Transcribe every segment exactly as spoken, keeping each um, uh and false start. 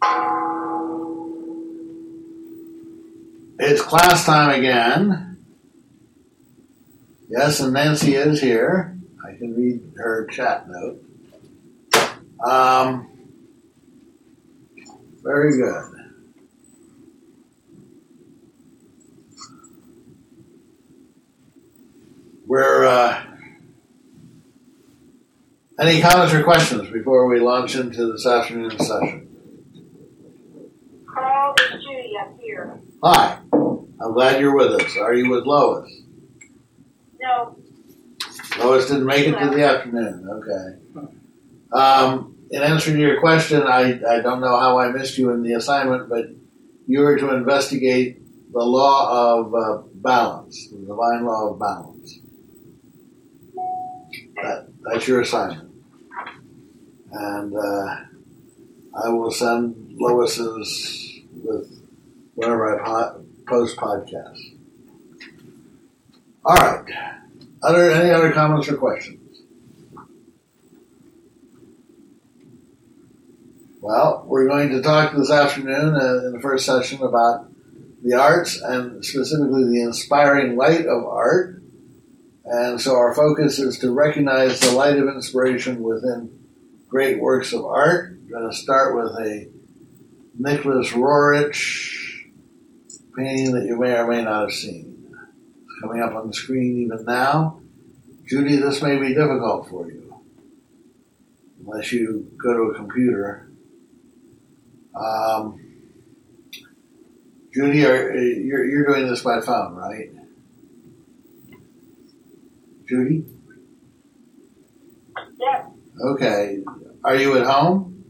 It's class time again. Yes, and Nancy is here. I can read her chat note. Um, very good. We're, uh, any comments or questions before we launch into this afternoon's session? Carl, it's Judy. I'm here. Hi. I'm glad you're with us. Are you with Lois? No. Lois didn't make it to the afternoon. Okay. Um, in answer to your question, I, I don't know how I missed you in the assignment, but you were to investigate the law of uh, balance, the divine law of balance. That, that's your assignment. And uh, I will send Lois's with whenever I po- post podcasts. All right. Other any other comments or questions? Well, we're going to talk this afternoon uh, in the first session about the arts and specifically the inspiring light of art. And so our focus is to recognize the light of inspiration within great works of art. We're going to start with a Nicholas Roerich painting that you may or may not have seen. It's coming up on the screen even now. Judy, this may be difficult for you unless you go to a computer. Um, Judy, are, you're, you're doing this by phone, right? Judy? Yes. Okay. Are you at home?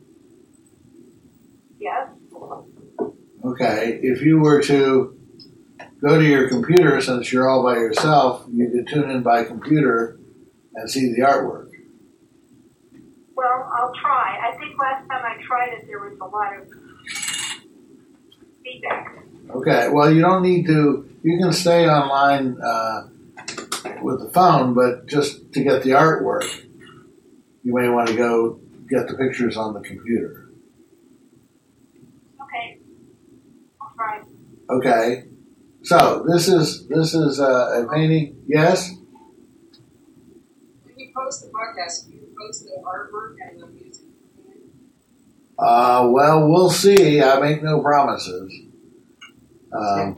Yes. Okay. If you were to go to your computer, since you're all by yourself, you could tune in by computer and see the artwork. Well, I'll try. I think last time I tried it, there was a lot of feedback. Okay. Well, you don't need to. You can stay online uh, with the phone, but just to get the artwork, you may want to go get the pictures on the computer. Okay. I'll try. Okay. So this is this is uh, a painting. Yes. When you post the podcast, do you post the artwork and the music? Uh, well, we'll see. I make no promises. Um,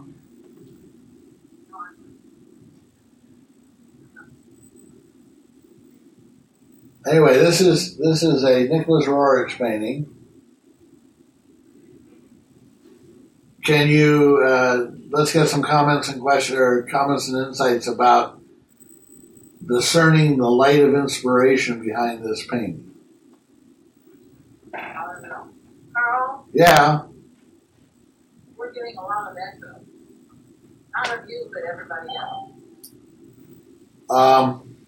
anyway, this is this is a Nicholas Roerich painting. Can you uh, let's get some comments and questions or comments and insights about discerning the light of inspiration behind this painting? I don't know. Carl, Yeah. we're doing a lot of echo. Not of you, but everybody else. Um,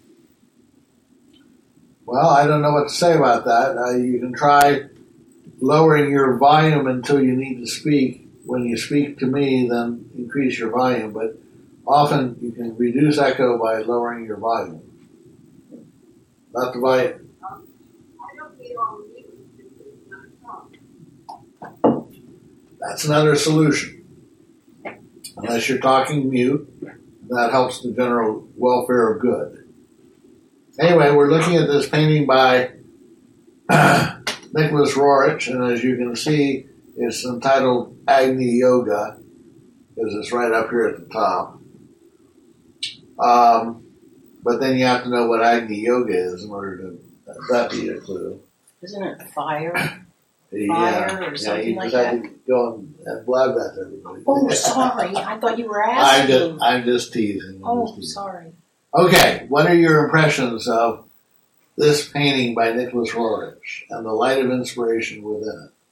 well, I don't know what to say about that. Uh, you can try lowering your volume until you need to speak. When you speak to me, then increase your volume. But often you can reduce echo by lowering your volume. Not the volume. Um, I don't need all of you. It's not. That's another solution. Unless you're talking mute, that helps the general welfare of good. Anyway, we're looking at this painting by Nicholas Roerich, and as you can see, it's entitled Agni Yoga, because it's right up here at the top. Um, but then you have to know what Agni Yoga is in order to that be a clue. Isn't it fire? Yeah, Fire or yeah, something you like just have that? to go and, and blab that to everybody. Oh, sorry. I thought you were I'm asking. just, I'm just teasing. I'm oh, just teasing. sorry. Okay, what are your impressions of this painting by Nicholas Roerich and the light of inspiration within it?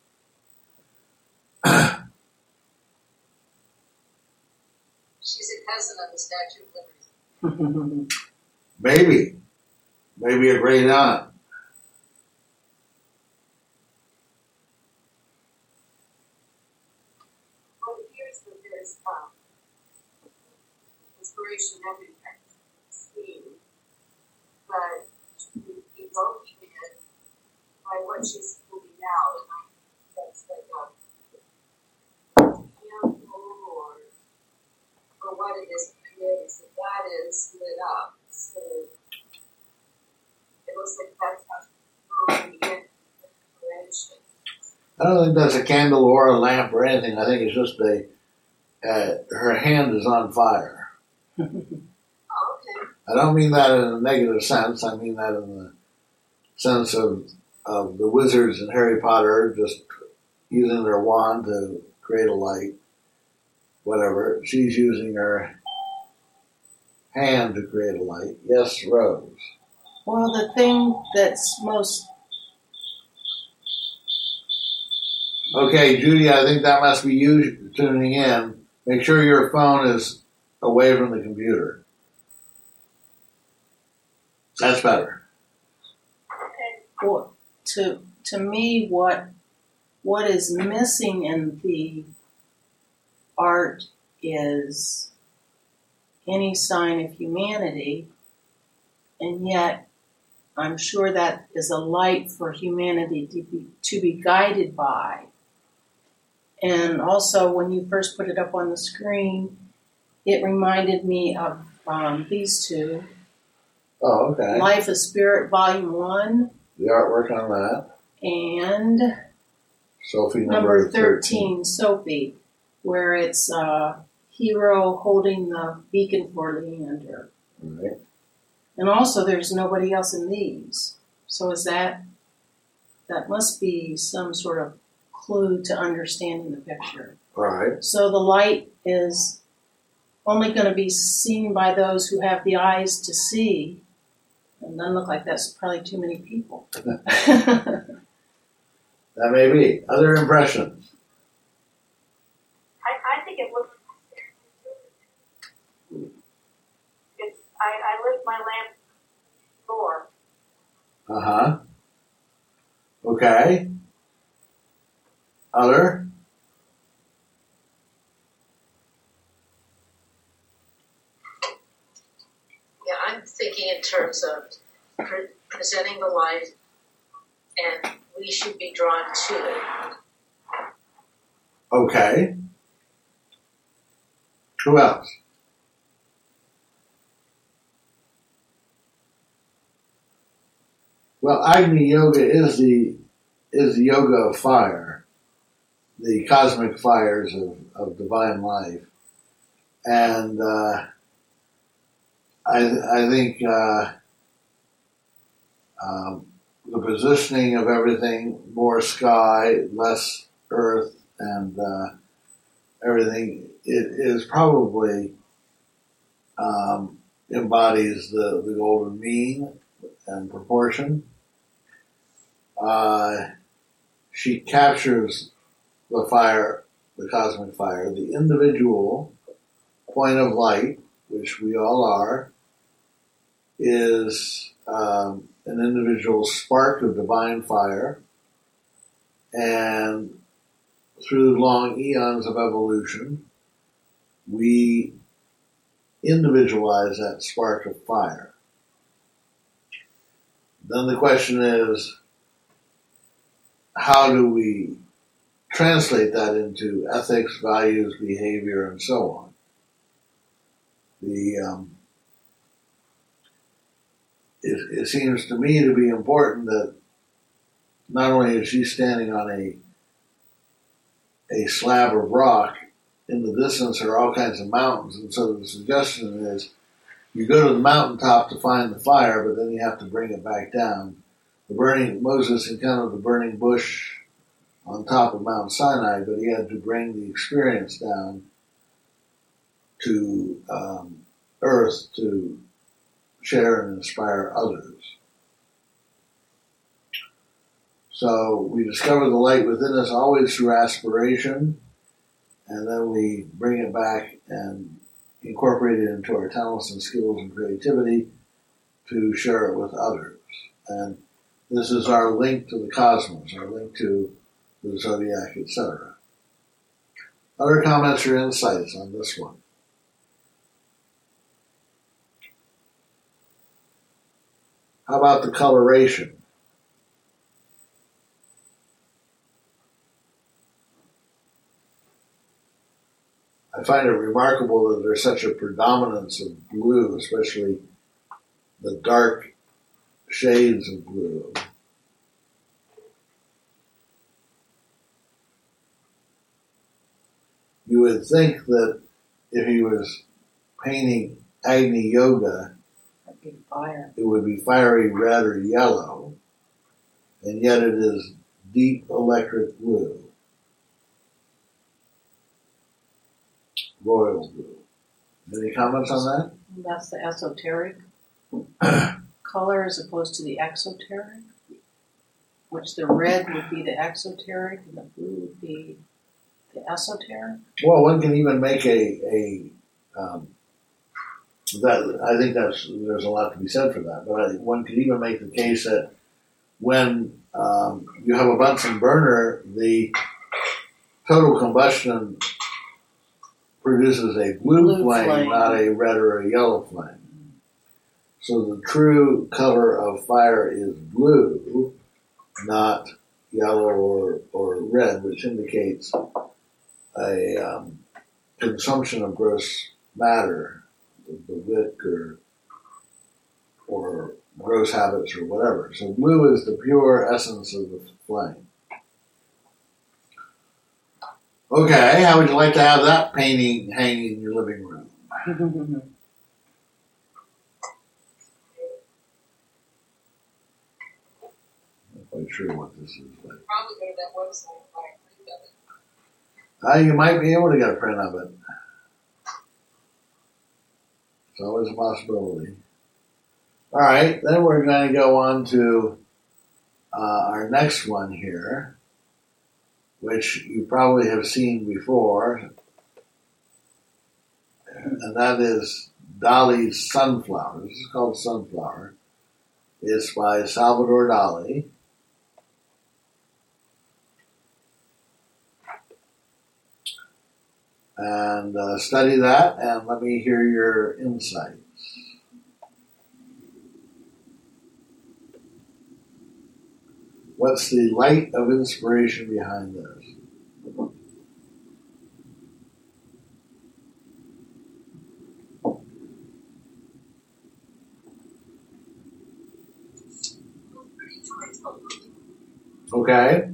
She's a cousin of the Statue of Liberty. Maybe. Maybe a great aunt. Well, here's the this um, inspiration every seen, but evoking it by what she's moving out, and I think that's knows that that's how to get information. I don't think that's a candle or a lamp or anything. I think it's just a, uh, her hand is on fire. Oh, okay. I don't mean that in a negative sense. I mean that in the sense of, of the wizards in Harry Potter just using their wand to create a light, whatever. She's using her hand to create a light. Yes, Rose. Well, the thing that's most Okay, Judy, I think that must be you tuning in. Make sure your phone is away from the computer. That's better. Okay. what, to to me what what is missing in the art is any sign of humanity, and yet I'm sure that is a light for humanity to be to be guided by. And also, when you first put it up on the screen, it reminded me of um, these two. Oh, okay. Life of Spirit, Volume one, The artwork on that. and Sophie number, number thirteen, Sophie, where it's uh, Hero holding the beacon for Leander. Right. And also, there's nobody else in these. So is that, that must be some sort of clue to understanding the picture. Right. So the light is only going to be seen by those who have the eyes to see. And doesn't look like that's probably too many people. That may be. Other impressions? I, I think it looks. It's, I, I lift my lamp door. Uh-huh. Okay. Other? Yeah, I'm thinking in terms of pre- presenting the light, and we should be drawn to it. Okay. Who else? Well, Agni Yoga is the is the yoga of fire, the cosmic fires of, of divine life, and uh, I I think uh, um, the positioning of everything, more sky, less earth, and uh, everything, it is probably um, embodies the, the golden mean and proportion. Uh, she captures the fire, the cosmic fire, the individual point of light, which we all are, is um, an individual spark of divine fire, and through long eons of evolution, we individualize that spark of fire. Then the question is, how do we translate that into ethics, values, behavior, and so on? The um, it, it seems to me to be important that not only is she standing on a a slab of rock, in the distance there are all kinds of mountains, and so the suggestion is you go to the mountaintop to find the fire, but then you have to bring it back down. The burning Moses encountered the burning bush on top of Mount Sinai, but he had to bring the experience down to um, earth to share and inspire others. So we discover the light within us always through aspiration, and then we bring it back and incorporate it into our talents and skills and creativity to share it with others. And this is our link to the cosmos, our link to the zodiac, et cetera. Other comments or insights on this one? How about the coloration? I find it remarkable that there's such a predominance of blue, especially the dark shades of blue. You would think that if he was painting Agni Yoga, That'd be fire. it would be fiery red or yellow, and yet it is deep electric blue, royal blue. Any comments on that? That's the esoteric color as opposed to the exoteric, which the red would be the exoteric and the blue would be the esoteric. Well, one can even make a a um, that I think that's there's a lot to be said for that. But I, one could even make the case that when um, you have a Bunsen burner, the total combustion produces a blue, Blue flame, flame. not a red or a yellow flame. So the true color of fire is blue, not yellow or, or red, which indicates a um, consumption of gross matter, the wick or or gross habits or whatever. So blue is the pure essence of the flame. Okay, how would you like to have that painting hanging in your living room? Not quite sure what this is, but Probably go to that website and buy a print of it. uh, you might be able to get a print of it. It's always a possibility. All right, then we're going to go on to uh, our next one here, which you probably have seen before, and that is Dali's Sunflower. This is called Sunflower. It's by Salvador Dali. And uh, study that, and let me hear your insights. What's the light of inspiration behind this? Okay.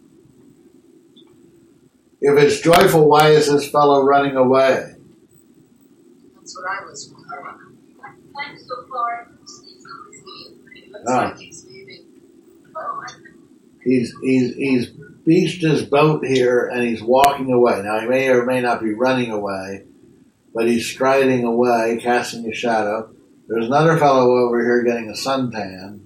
If it's joyful, why is this fellow running away? That's what I was wondering. I'm so far. It looks Ah. like he's moving. He's he's he's beached his boat here and he's walking away. Now he may or may not be running away, but he's striding away, casting a shadow. There's another fellow over here getting a suntan.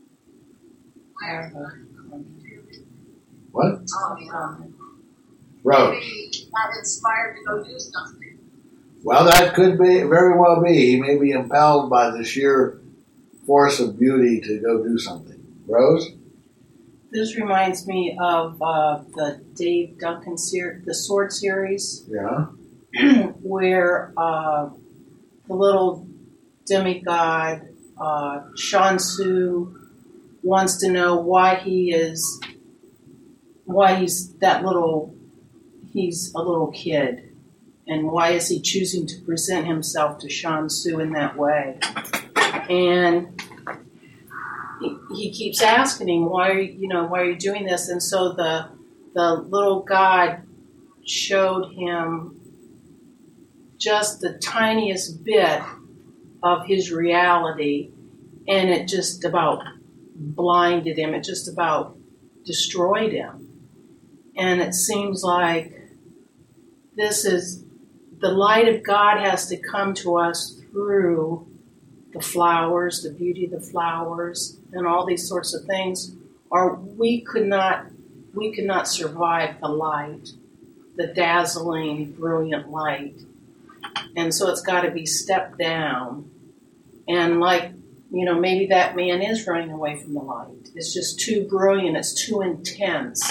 Where? What? Oh, yeah. Rose. Maybe not inspired to go do something. Well, that could be very well be. He may be impelled by the sheer force of beauty to go do something. Rose? This reminds me of uh, the Dave Duncan ser- the Sword series, Yeah. where uh, the little demigod uh, Shansu wants to know why he is, why he's that little, he's a little kid, and why is he choosing to present himself to Shansu in that way, and he, he keeps asking him, why are you, you know, why are you doing this? And so the the little god showed him just the tiniest bit of his reality, and it just about blinded him. It just about destroyed him. And it seems like this is the light of God has to come to us through the flowers, the beauty of the flowers, and all these sorts of things, or we could not we could not survive the light, the dazzling, brilliant light. And so it's got to be stepped down. And like, you know, maybe that man is running away from the light. It's just too brilliant. It's too intense.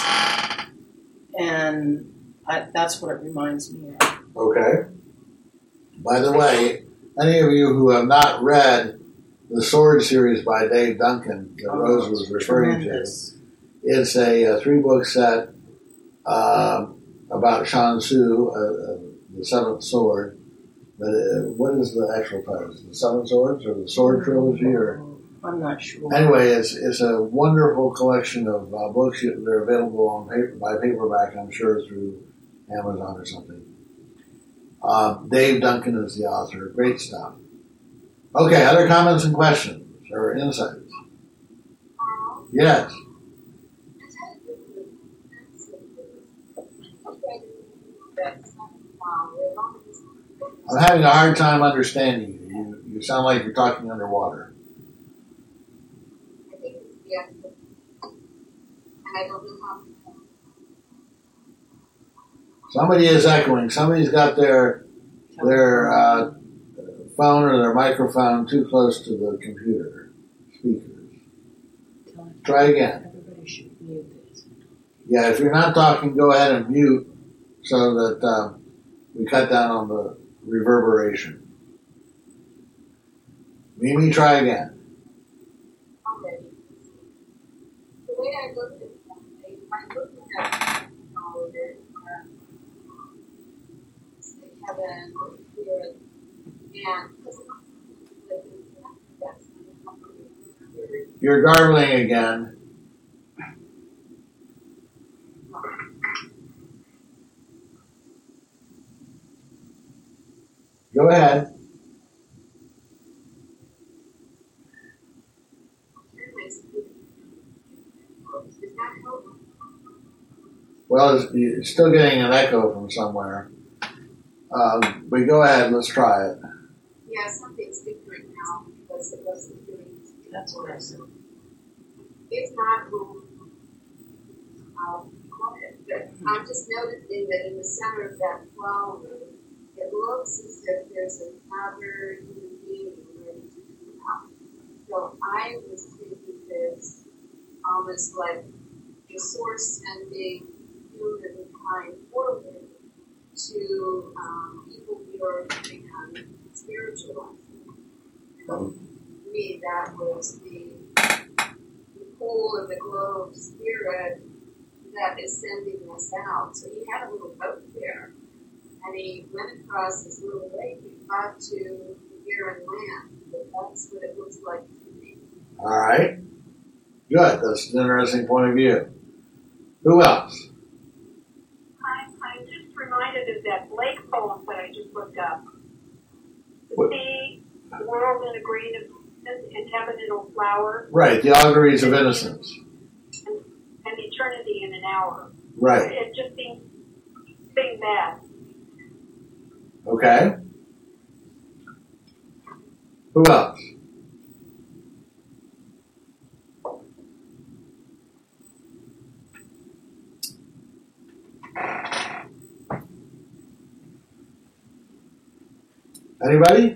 And I, that's what it reminds me of. Okay. By the way, any of you who have not read the Sword series by Dave Duncan that Rose was referring Tremendous. to, it's a, a three-book set um, about Shansu, uh, uh, the Seventh Sword. But uh, what is the actual title? Is it the Seven Swords or the Sword Trilogy? Or I'm not sure. Anyway, it's it's a wonderful collection of uh, books. They're available on paper by paperback, I'm sure, through Amazon or something. Uh, Dave Duncan is the author. Great stuff. Okay, other comments and questions or insights? Yes. I'm having a hard time understanding you. You, you sound like you're talking underwater. I think it's the exit. And I don't know how. Somebody is echoing. Somebody's got their their uh, phone or their microphone too close to the computer speakers. Try again. Everybody should mute this. Yeah, if you're not talking, go ahead and mute so that uh, we cut down on the reverberation. Mimi, try again. Okay. The way I looked at something, I looked at all of it, heaven or spirit, and You're garbling again. Go ahead. Well, it's, it's still getting an echo from somewhere. Um, but go ahead, let's try it. Yeah, something's different now because it wasn't doing. That's what I said. It's not who I'll call it, but I'm just noticing that in the center of that flower, it looks as if there's another human being ready to come out. So I was thinking this almost like the source sending humankind forward to um, people who are become spiritual. And to me, that was the, the pull of the glow of spirit that is sending us out. So he had a little boat there, and he went across this little lake and got to the barren land. But that's what it looks like to me. All right. Good. That's an interesting point of view. Who else? I'm, I'm just reminded of that Blake poem that I just looked up. The What? sea, the world in a grain of and heaven in a flower, Right, the auguries of innocence. and, and eternity in an hour. Right. It just seems seems bad. Okay. Who else? Anybody?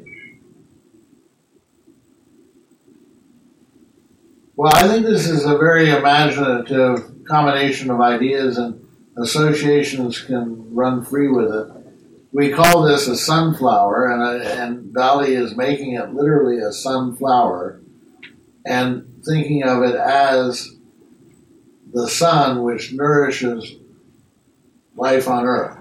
Well, I think this is a very imaginative combination of ideas, and associations can run free with it. We call this a sunflower, and, and Dali is making it literally a sunflower and thinking of it as the sun which nourishes life on Earth.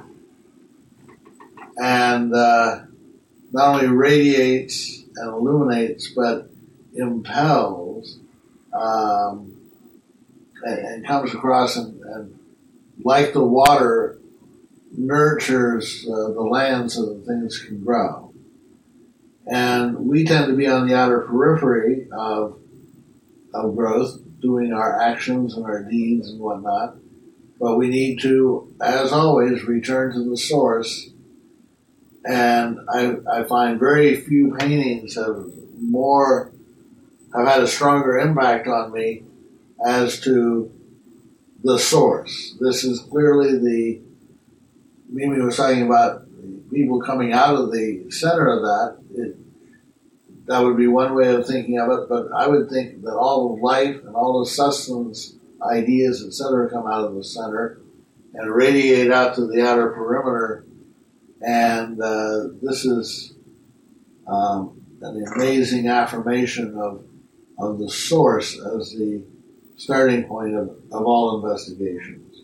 And uh, not only radiates and illuminates, but impels um, and, and comes across and, and, like the water, nurtures uh, the land so that things can grow. And we tend to be on the outer periphery of, of growth, doing our actions and our deeds and whatnot. But we need to, as always, return to the source. And I, I find very few paintings have more, have had a stronger impact on me as to the source. This is clearly the, Mimi was talking about people coming out of the center of that. It, that would be one way of thinking of it, but I would think that all of life and all the sustenance, ideas, et cetera, come out of the center and radiate out to the outer perimeter. And uh, this is um, an amazing affirmation of of the source as the starting point of, of all investigations.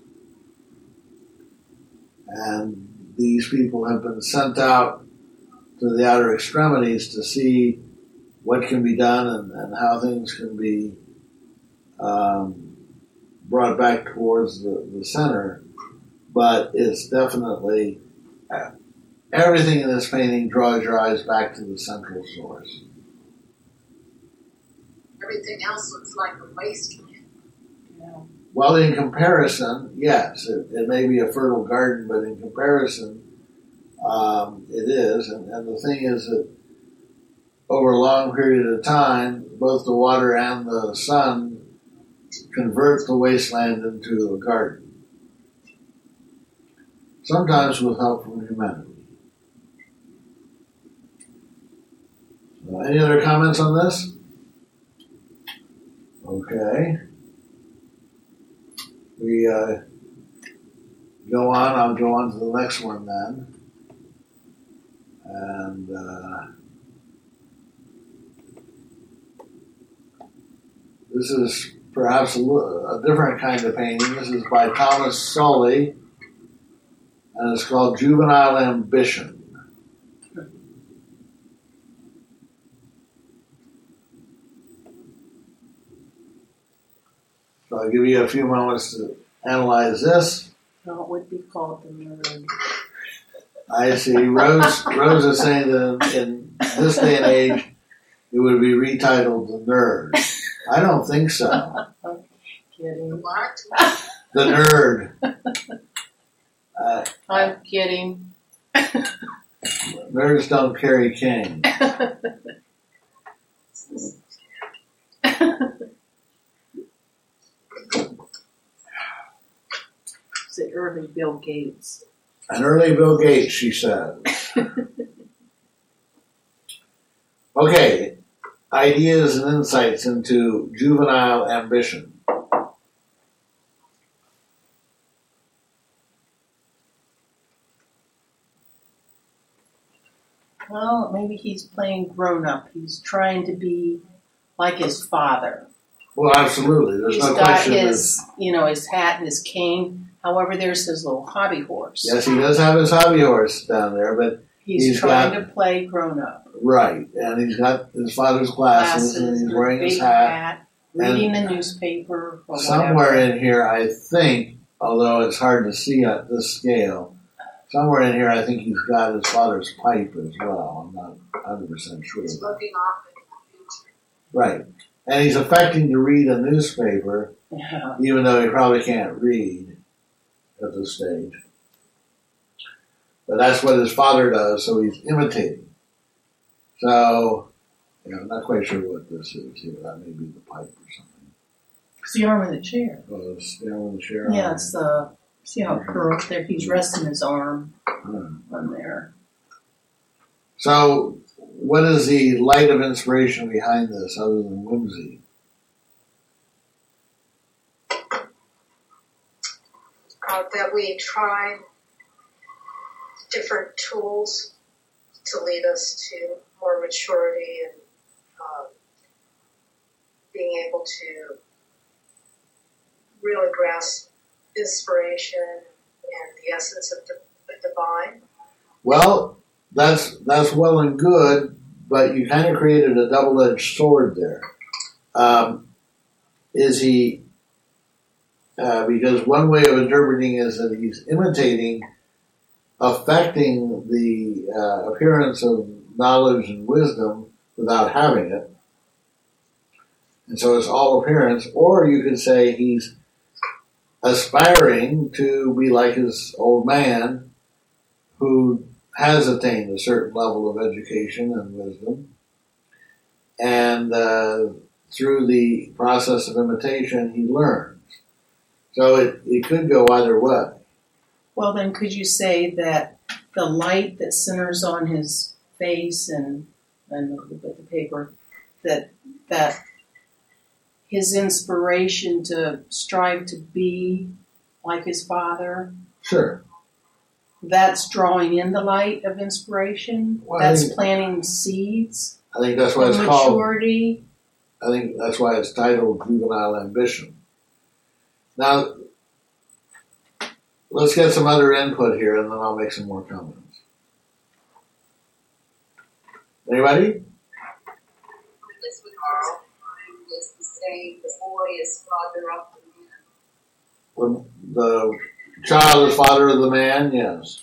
And these people have been sent out to the outer extremities to see what can be done and, and how things can be um, brought back towards the, the center. But it's definitely, uh, everything in this painting draws your eyes back to the central source. Everything else looks like a wasteland. Yeah. Well, in comparison, yes, it, it may be a fertile garden, but in comparison, um, it is. And, and the thing is that over a long period of time, both the water and the sun convert the wasteland into a garden. Sometimes with help from humanity. Uh, any other comments on this? Okay. We uh, go on. I'll go on to the next one then. And uh, this is perhaps a, a different kind of painting. This is by Thomas Sully, and it's called Juvenile Ambition. So I'll give you a few moments to analyze this. No, it would be called the nerd. I see. Rose, Rose is saying that in this day and age, it would be retitled The Nerd. I don't think so. Kidding. What? The Nerd. Uh, I'm kidding. nerds don't carry cane. It's the early Bill Gates. An early Bill Gates, she says. Okay, ideas and insights into juvenile ambition. Well, maybe he's playing grown up. He's trying to be like his father. Well, absolutely. There's He's no got question. his, you know, his hat and his cane. However, there's his little hobby horse. Yes, he does have his hobby horse down there, but He's, he's trying got- to play grown up. right, and he's got his father's glasses, and he's wearing big his hat. reading the newspaper. Or Somewhere whatever. in here, I think, although it's hard to see at this scale, somewhere in here, I think he's got his father's pipe as well. I'm not one hundred percent sure. He's looking off into the future. Right. And he's affecting to read a newspaper, Yeah. even though he probably can't read at this stage. But that's what his father does, so he's imitating. So, you know, I'm not quite sure what this is here. That may be the pipe or something. It's the arm of the chair. Oh, it's the arm of the chair. Yeah, it's the, see how it curls there? He's resting his arm Hmm. on there. So, what is the light of inspiration behind this other than whimsy? Uh, that we try different tools to lead us to more maturity and um, being able to really grasp inspiration and the essence of the, the divine. Well, that's that's well and good, but you kind of created a double-edged sword there. Um, is he? Uh, because one way of interpreting is that he's imitating, affecting the uh, appearance of knowledge and wisdom without having it, and so it's all appearance. Or you could say he's aspiring to be like his old man, who has attained a certain level of education and wisdom, and uh, through the process of imitation, he learns. So it, it could go either way. Well, then could you say that the light that centers on his face and and the, the paper, that that his inspiration to strive to be like his father, Sure. that's drawing in the light of inspiration? Well, I That's think- planting seeds I think that's why of it's called. maturity? I think that's why it's titled Juvenile Ambition. Now, let's get some other input here, and then I'll make some more comments. Anybody? Carl is the same. The boy is father of the man. When the child is father of the man, yes.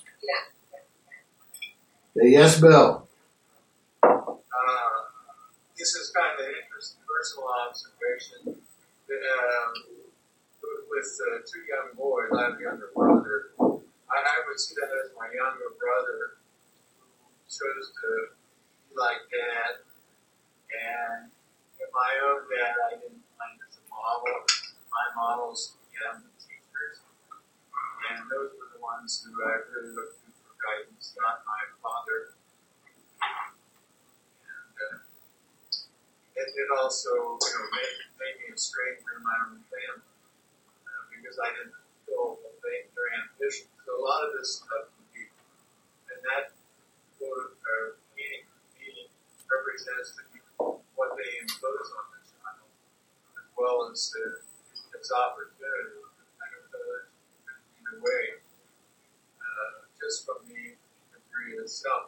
Yeah. Okay, yes, Bill. Uh, this is kind of an interesting personal observation. Um, with uh, two young boys, I have a younger brother. I, I would see that as my younger brother who chose to be like dad. And in my own dad, I didn't find as a model. My models became the teachers. And those were the ones who I really looked to for guidance, not my father. And uh, it, it also, you know, made, made me a stranger in my own family uh, because I didn't fulfill their ambition. So a lot of this stuff would be, and that quote or meaning, meaning represents the people, what they impose on the child, as well as uh, its opportunity. I don't know that either way, uh, just from the degree itself.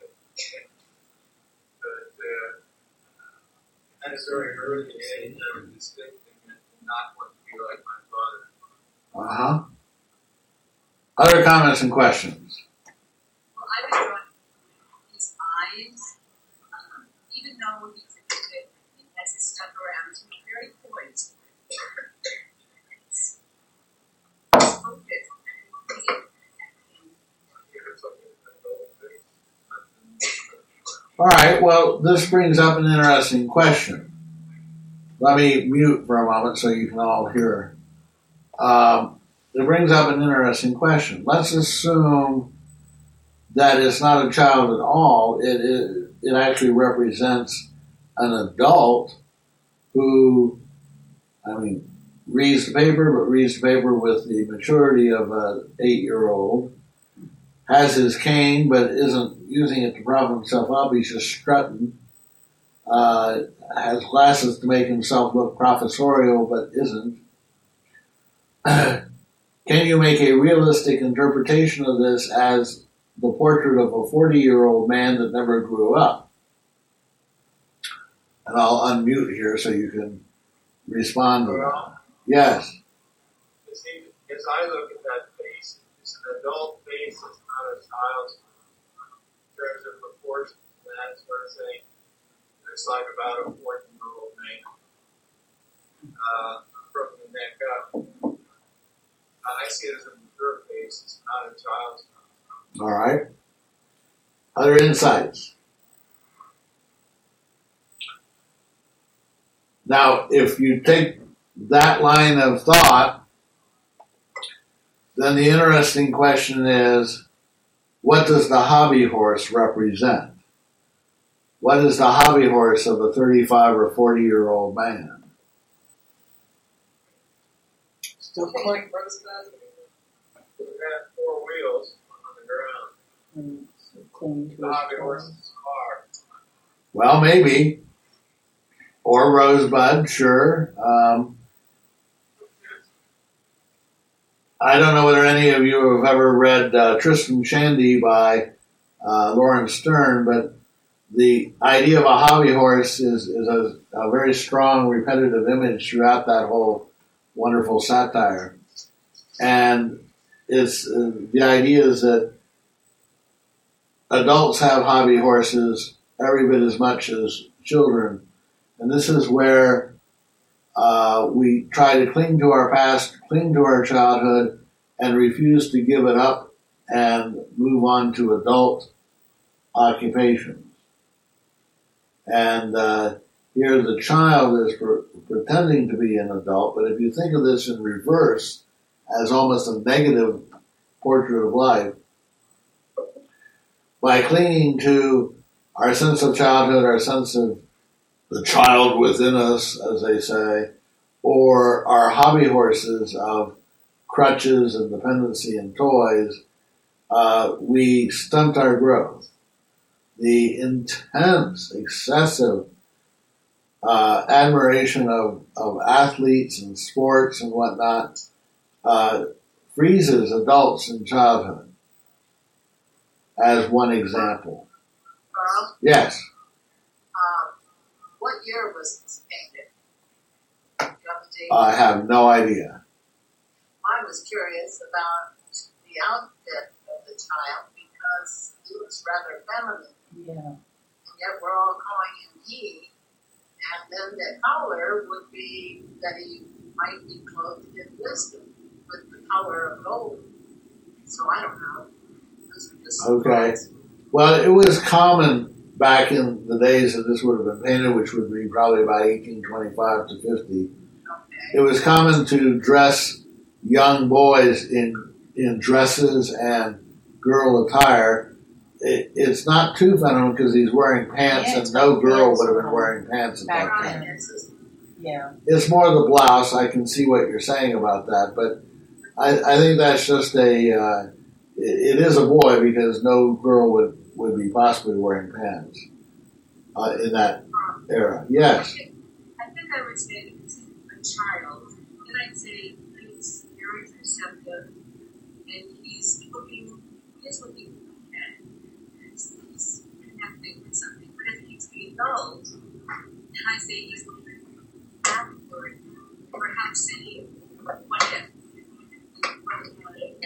But uh, at a very early age, I was distinctly not want to be like my father. Uh-huh. Other comments and questions? Well, I was drawing his eyes, um, even though he's a kid, he has his stuff around, he's very poised. It's focused. All right, well, this brings up an interesting question. Let me mute for a moment so you can all hear. Um, it brings up an interesting question. Let's assume that it's not a child at all. It, it, it actually represents an adult who, I mean, reads the paper, but reads the paper with the maturity of an eight-year-old, has his cane, but isn't using it to prop himself up. He's just strutting. Uh, has glasses to make himself look professorial, but isn't. Can you make a realistic interpretation of this as the portrait of a forty-year-old man that never grew up? And I'll unmute here so you can respond to that. Well, Yes. as, he, as I look at that face, it's an adult face, it's not a child's in terms of proportions and that sort of thing. It's like about a fourteen-year-old man uh, from the neck up. I see it as a mature face. It's not a child's. All right. Other insights? Now, if you take that line of thought, then the interesting question is, what does the hobby horse represent? What is the hobby horse of a thirty-five or forty-year-old man? Still cl- It has four wheels on the ground. and still clinging to The hobby his horse claws. is car. Well, maybe. Or Rosebud, sure. Um, I don't know whether any of you have ever read uh, Tristram Shandy by uh, Lawrence Stern, but the idea of a hobby horse is, is a, a very strong repetitive image throughout that whole wonderful satire. And it's uh, the idea is that adults have hobby horses every bit as much as children. And this is where uh, we try to cling to our past, cling to our childhood, and refuse to give it up and move on to adult occupations. And uh, here the child is pre- pretending to be an adult, but if you think of this in reverse, as almost a negative portrait of life, by clinging to our sense of childhood, our sense of the child within us, as they say, or our hobby horses of crutches and dependency and toys, uh, we stunt our growth. The intense, excessive uh, admiration of, of athletes and sports and whatnot uh, freezes adults in childhood, as one example. Carl, Yes. um, what year was this painted? Do you have a date? I have no idea. I was curious about the outfit of the child because he was rather feminine, Yeah. and yet we're all calling him he. And then the color would be that he might be clothed in wisdom with the color of gold. So I don't know. Those are just Okay. thoughts. Well, it was common back in the days that this would have been painted, which would be probably about eighteen twenty-five to fifty. Okay. It was common to dress young boys in in dresses and girl attire. It, it's not too feminine because he's wearing pants, Yeah, it's and no got girl pants would have been on. wearing pants at that Back time. then. This is Yeah. It's more the blouse. I can see what you're saying about that, but I, I think that's just a. Uh, it, it is a boy because no girl would, would be possibly wearing pants uh, in that era. Yes. I think I would say that it's a child, and I'd say he's very perceptive, and he's looking, he's looking ahead, and he's connecting with something. But if he's the adult, then I say he's looking backward, perhaps saying, what if, what if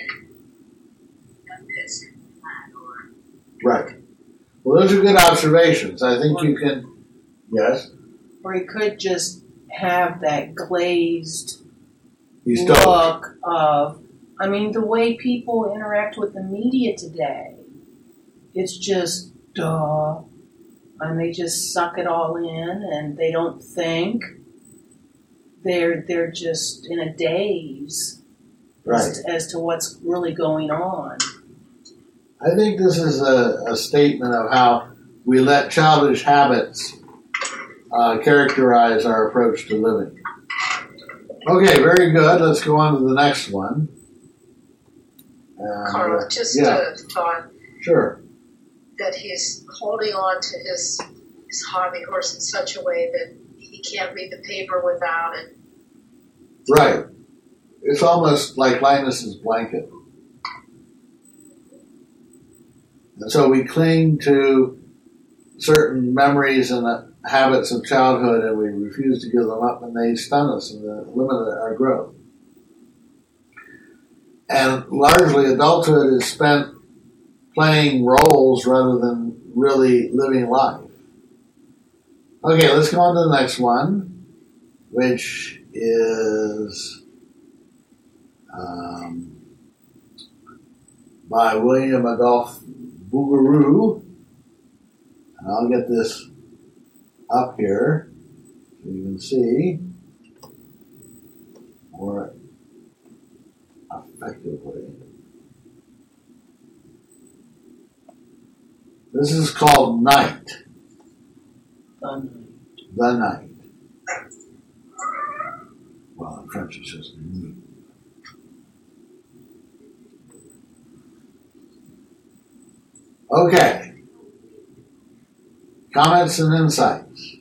done this or that, or Right. Well, those are good observations. I think you can. Yes. Or he could just have that glazed He's stoic. look of, I mean, the way people interact with the media today. It's just, duh. And they just suck it all in and they don't think. They're, they're just in a daze Right. as, to, as to what's really going on. I think this is a, a statement of how we let childish habits uh, characterize our approach to living. Okay, very good. Let's go on to the next one. And, Carl, uh, just yeah, a thought sure. that he's holding on to his his hobby horse in such a way that he can't read the paper without it. Right. It's almost like Linus's blanket. And so we cling to certain memories and uh, habits of childhood and we refuse to give them up and they stun us and uh, limit our growth. And largely adulthood is spent playing roles rather than really living life. Okay, let's go on to the next one, which is um, by William Adolphe Bouguereau. And I'll get this up here so you can see more effectively. This is called Night. Um, The Night. Well, in French it's just Nuit. Okay. Comments and insights.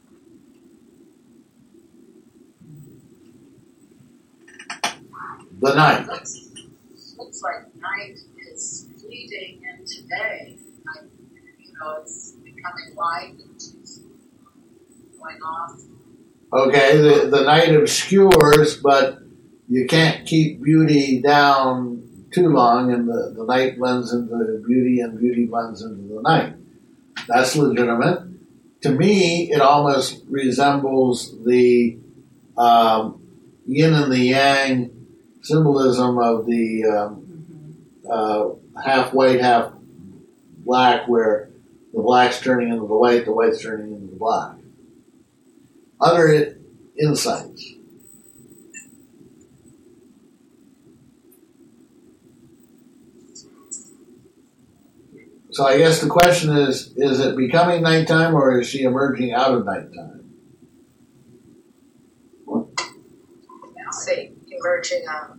The night. looks, looks like night is fleeting in today. I, you know, it's becoming light and it's going off. Okay, the, the night obscures, but you can't keep beauty down too long, and the, the night blends into beauty, and beauty blends into the night. That's legitimate. To me, it almost resembles the um, yin and the yang symbolism of the um, uh, half white, half black, where the black's turning into the white, the white's turning into the black. Other insights. So I guess the question is, is it becoming nighttime or is she emerging out of nighttime? Say, emerging out.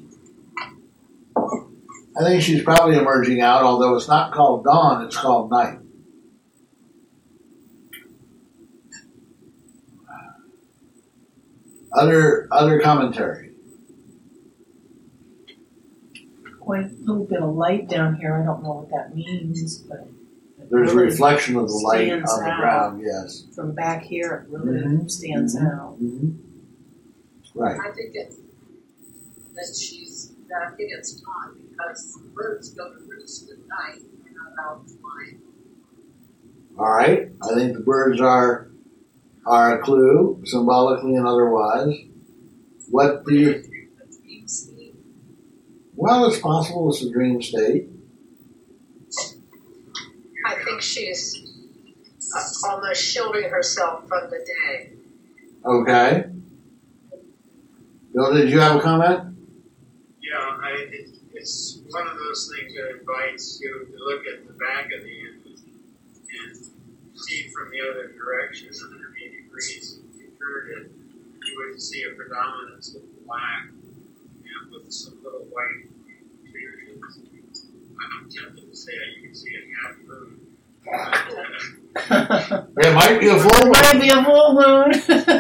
I think she's probably emerging out, although it's not called dawn, it's called night. Other other commentary. quite a little bit of light down here. I don't know what that means, but there's really a reflection of the light on stands the out. ground. Yes. From back here, it really Mhm. stands Mhm. out. Mhm. Right. I think it's that she's, that I think it's time because birds go to roost at night. They're not out flying. All right. I think the birds are are a clue, symbolically and otherwise. What do you? A dream state. Well, it's possible it's a dream state. I think she's uh, almost shielding herself from the day. Okay. Bill, did you have a comment? Yeah, I, it, it's one of those things that invites you to look at the back of the image and see from the other direction, one hundred eighty degrees. If you turned it, you would see a predominance of black and with some little white fusions. I'm tempted to say that you can see a half moon. It might be a full moon. Might be a full moon.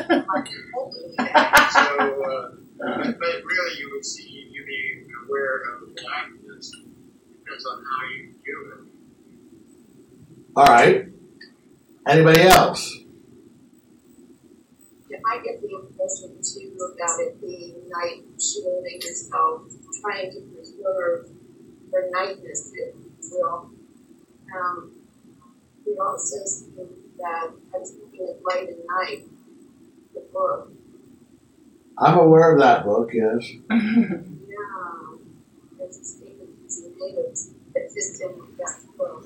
So, uh, but, but really, you would see, you'd be aware of the blackness. Depends on how you view it. All right. Anybody else? I get the impression too about it being night, shielding herself, trying to preserve her nightness, if you will. Um, we also see that I was looking at Light and Night, the book. I'm aware of that book, yes. Yeah, there's a statement using natives that fits in with that book.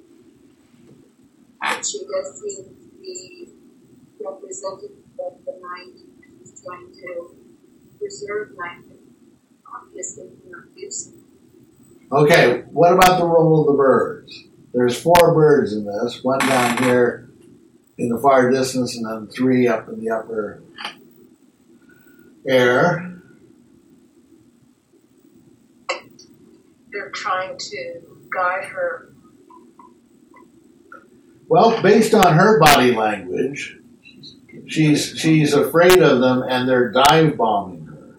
But she does seem to be representative of the night. She's trying to preserve night, but obviously not use it. Okay, what about the role of the birds? There's four birds in this, one down here in the far distance and then three up in the upper air. They're trying to guide her. Well, based on her body language, she's she's afraid of them and they're dive bombing her.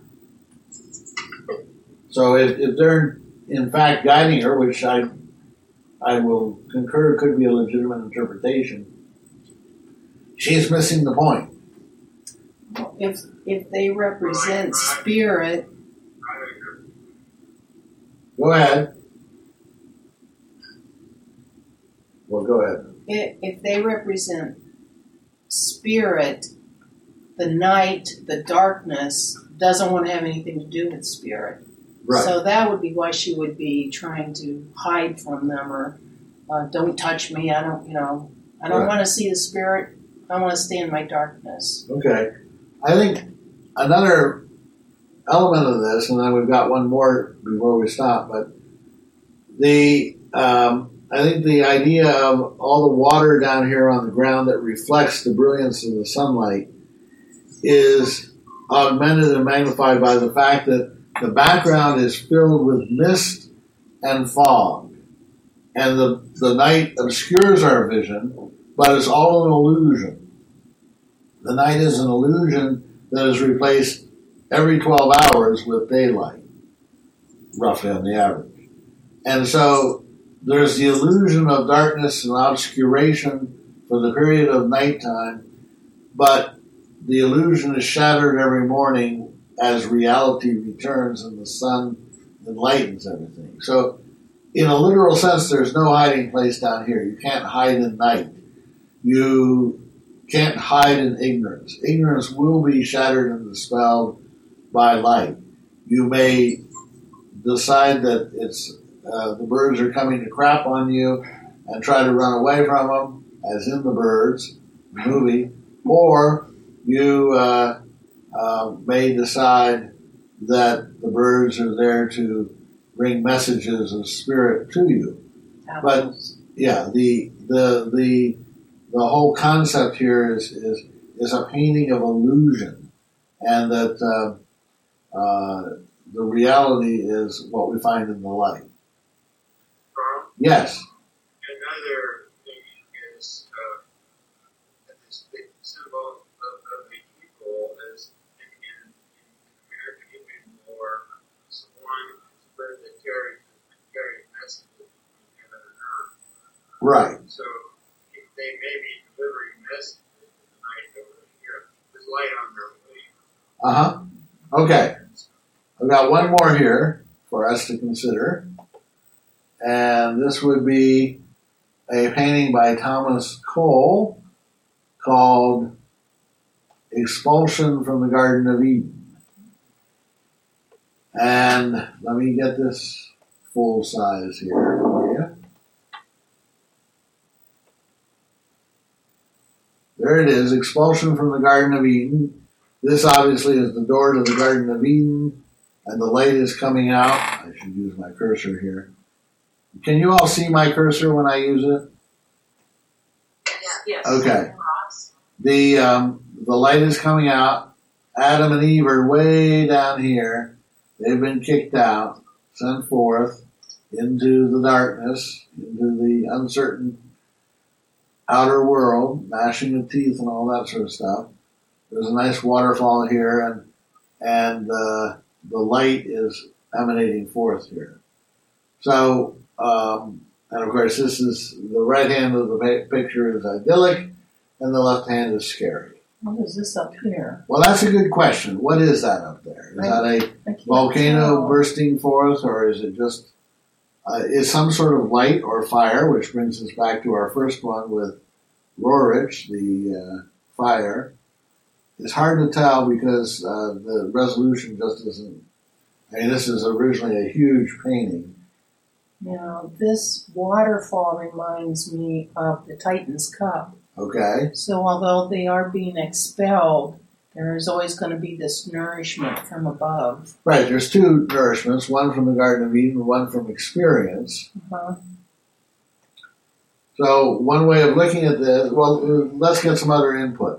So if, if they're in fact guiding her, which I I will concur could be a legitimate interpretation, she's missing the point. If if they represent spirit, Go ahead. Well, go ahead. if, if they represent spirit, the night, the darkness doesn't want to have anything to do with spirit. Right. So that would be why she would be trying to hide from them or uh, don't touch me. I don't, you know, I don't Right. want to see the spirit. I want to stay in my darkness. Okay. I think another element of this, and then we've got one more before we stop, but the um, I think the idea of all the water down here on the ground that reflects the brilliance of the sunlight is augmented and magnified by the fact that the background is filled with mist and fog. And the, the night obscures our vision, but it's all an illusion. The night is an illusion that is replaced every twelve hours with daylight, roughly on the average. And so there's the illusion of darkness and obscuration for the period of nighttime, but the illusion is shattered every morning as reality returns and the sun enlightens everything. So in a literal sense, there's no hiding place down here. You can't hide in night. You can't hide in ignorance. Ignorance will be shattered and dispelled by light. You may decide that it's uh, the birds are coming to crap on you and try to run away from them, as in The Birds movie, or you uh, uh, may decide that the birds are there to bring messages of spirit to you. But yeah, the the the the whole concept here is is is a painting of illusion, and that uh, uh, the reality is what we find in the light. Carl? Yes. Another thing is uh, this big symbol of, of the eagle is in, in, in American Indian lore, swan is a bird that carries carries messages between heaven and earth. Right. So Uh-huh. Okay. I've got one more here for us to consider. And this would be a painting by Thomas Cole called Expulsion from the Garden of Eden. And let me get this full size here for you. There it is, Expulsion from the Garden of Eden. This obviously is the door to the Garden of Eden, and the light is coming out. I should use my cursor here. Can you all see my cursor when I use it? Yes. Okay. The um, the light is coming out. Adam and Eve are way down here. They've been kicked out, sent forth into the darkness, into the uncertain outer world, gnashing of teeth and all that sort of stuff. There's a nice waterfall here, and and uh, the light is emanating forth here. So, um, and of course, this is the right hand of the picture is idyllic, and the left hand is scary. What is this up here? Well, that's a good question. What is that up there? Is I, that a volcano tell. bursting forth, or is it just uh, is some sort of light or fire? Which brings us back to our first one with Roerich, the uh, fire. It's hard to tell because uh, the resolution just isn't. I mean, this is originally a huge painting. Now, this waterfall reminds me of the Titan's Cup. Okay. So although they are being expelled, there is always going to be this nourishment from above. Right. There's two nourishments: one from the Garden of Eden, one from experience. Uh-huh. So one way of looking at this. Well, let's get some other input.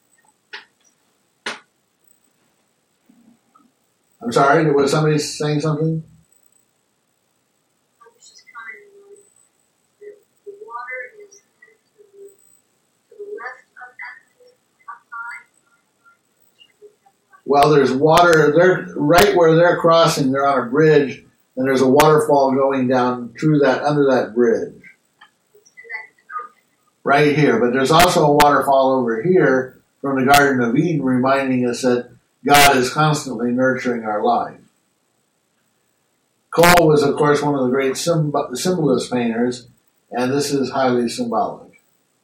I'm sorry, was somebody saying something? I was just commenting on the, the water is to the, to the left of that outside. Well, there's water. They're right where they're crossing. They're on a bridge, and there's a waterfall going down through that, under that bridge. Right here. But there's also a waterfall over here from the Garden of Eden, reminding us that God is constantly nurturing our life. Cole was, of course, one of the great symb- symbolist painters, and this is highly symbolic.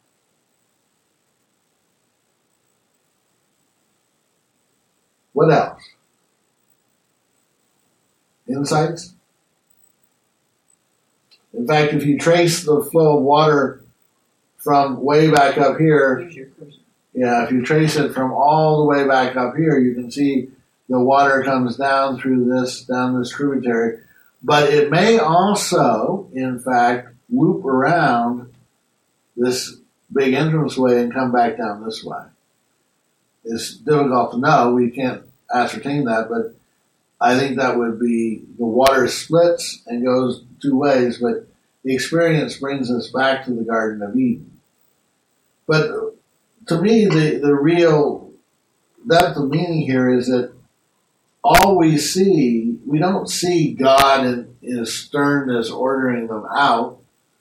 What else? Insights? In fact, if you trace the flow of water from way back up here, yeah, if you trace it from all the way back up here, you can see the water comes down through this, down this tributary. But it may also, in fact, loop around this big entranceway and come back down this way. It's difficult to know. We can't ascertain that, but I think that would be the water splits and goes two ways, but the experience brings us back to the Garden of Eden. But to me, the, the real depth of meaning here is that all we see, we don't see God in, in his sternness ordering them out.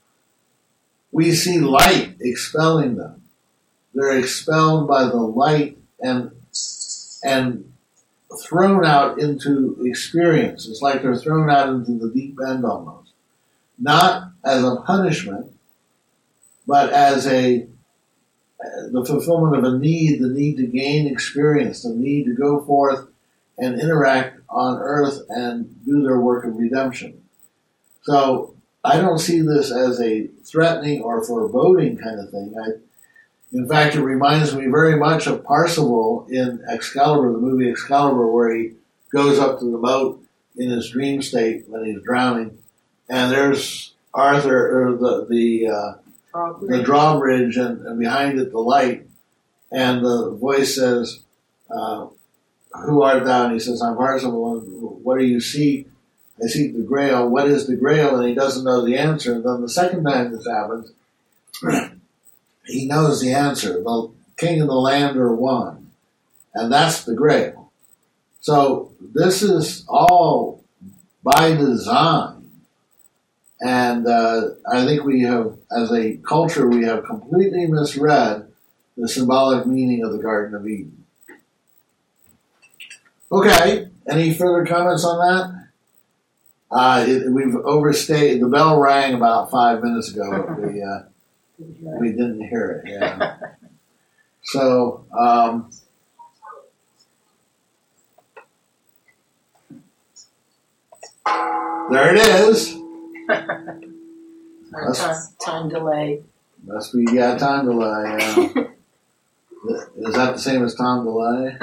We see light expelling them. They're expelled by the light and and thrown out into experience. It's like they're thrown out into the deep end almost. Not as a punishment, but as a the fulfillment of a need, the need to gain experience, the need to go forth and interact on earth and do their work of redemption. So I don't see this as a threatening or foreboding kind of thing. I, in fact, it reminds me very much of Parsifal in Excalibur, the movie Excalibur, where he goes up to the moat in his dream state when he's drowning, and there's Arthur, or the the uh, Drawbridge. the drawbridge, and, and behind it the light, and the voice says, uh, "Who art thou?" And he says, "I'm Parsifal." And what do you seek? I seek the Grail. What is the Grail? And he doesn't know the answer. And then the second time this happens, he knows the answer. The king and the land are one, and that's the Grail. So this is all by design. And uh, I think we have, as a culture, we have completely misread the symbolic meaning of the Garden of Eden. Okay. Any further comments on that? Uh, it, we've overstayed. The bell rang about five minutes ago, but we uh, we didn't hear it. Yeah. So. Um, There it is. time, time delay. Must be, yeah, time delay. Yeah. Is that the same as time delay?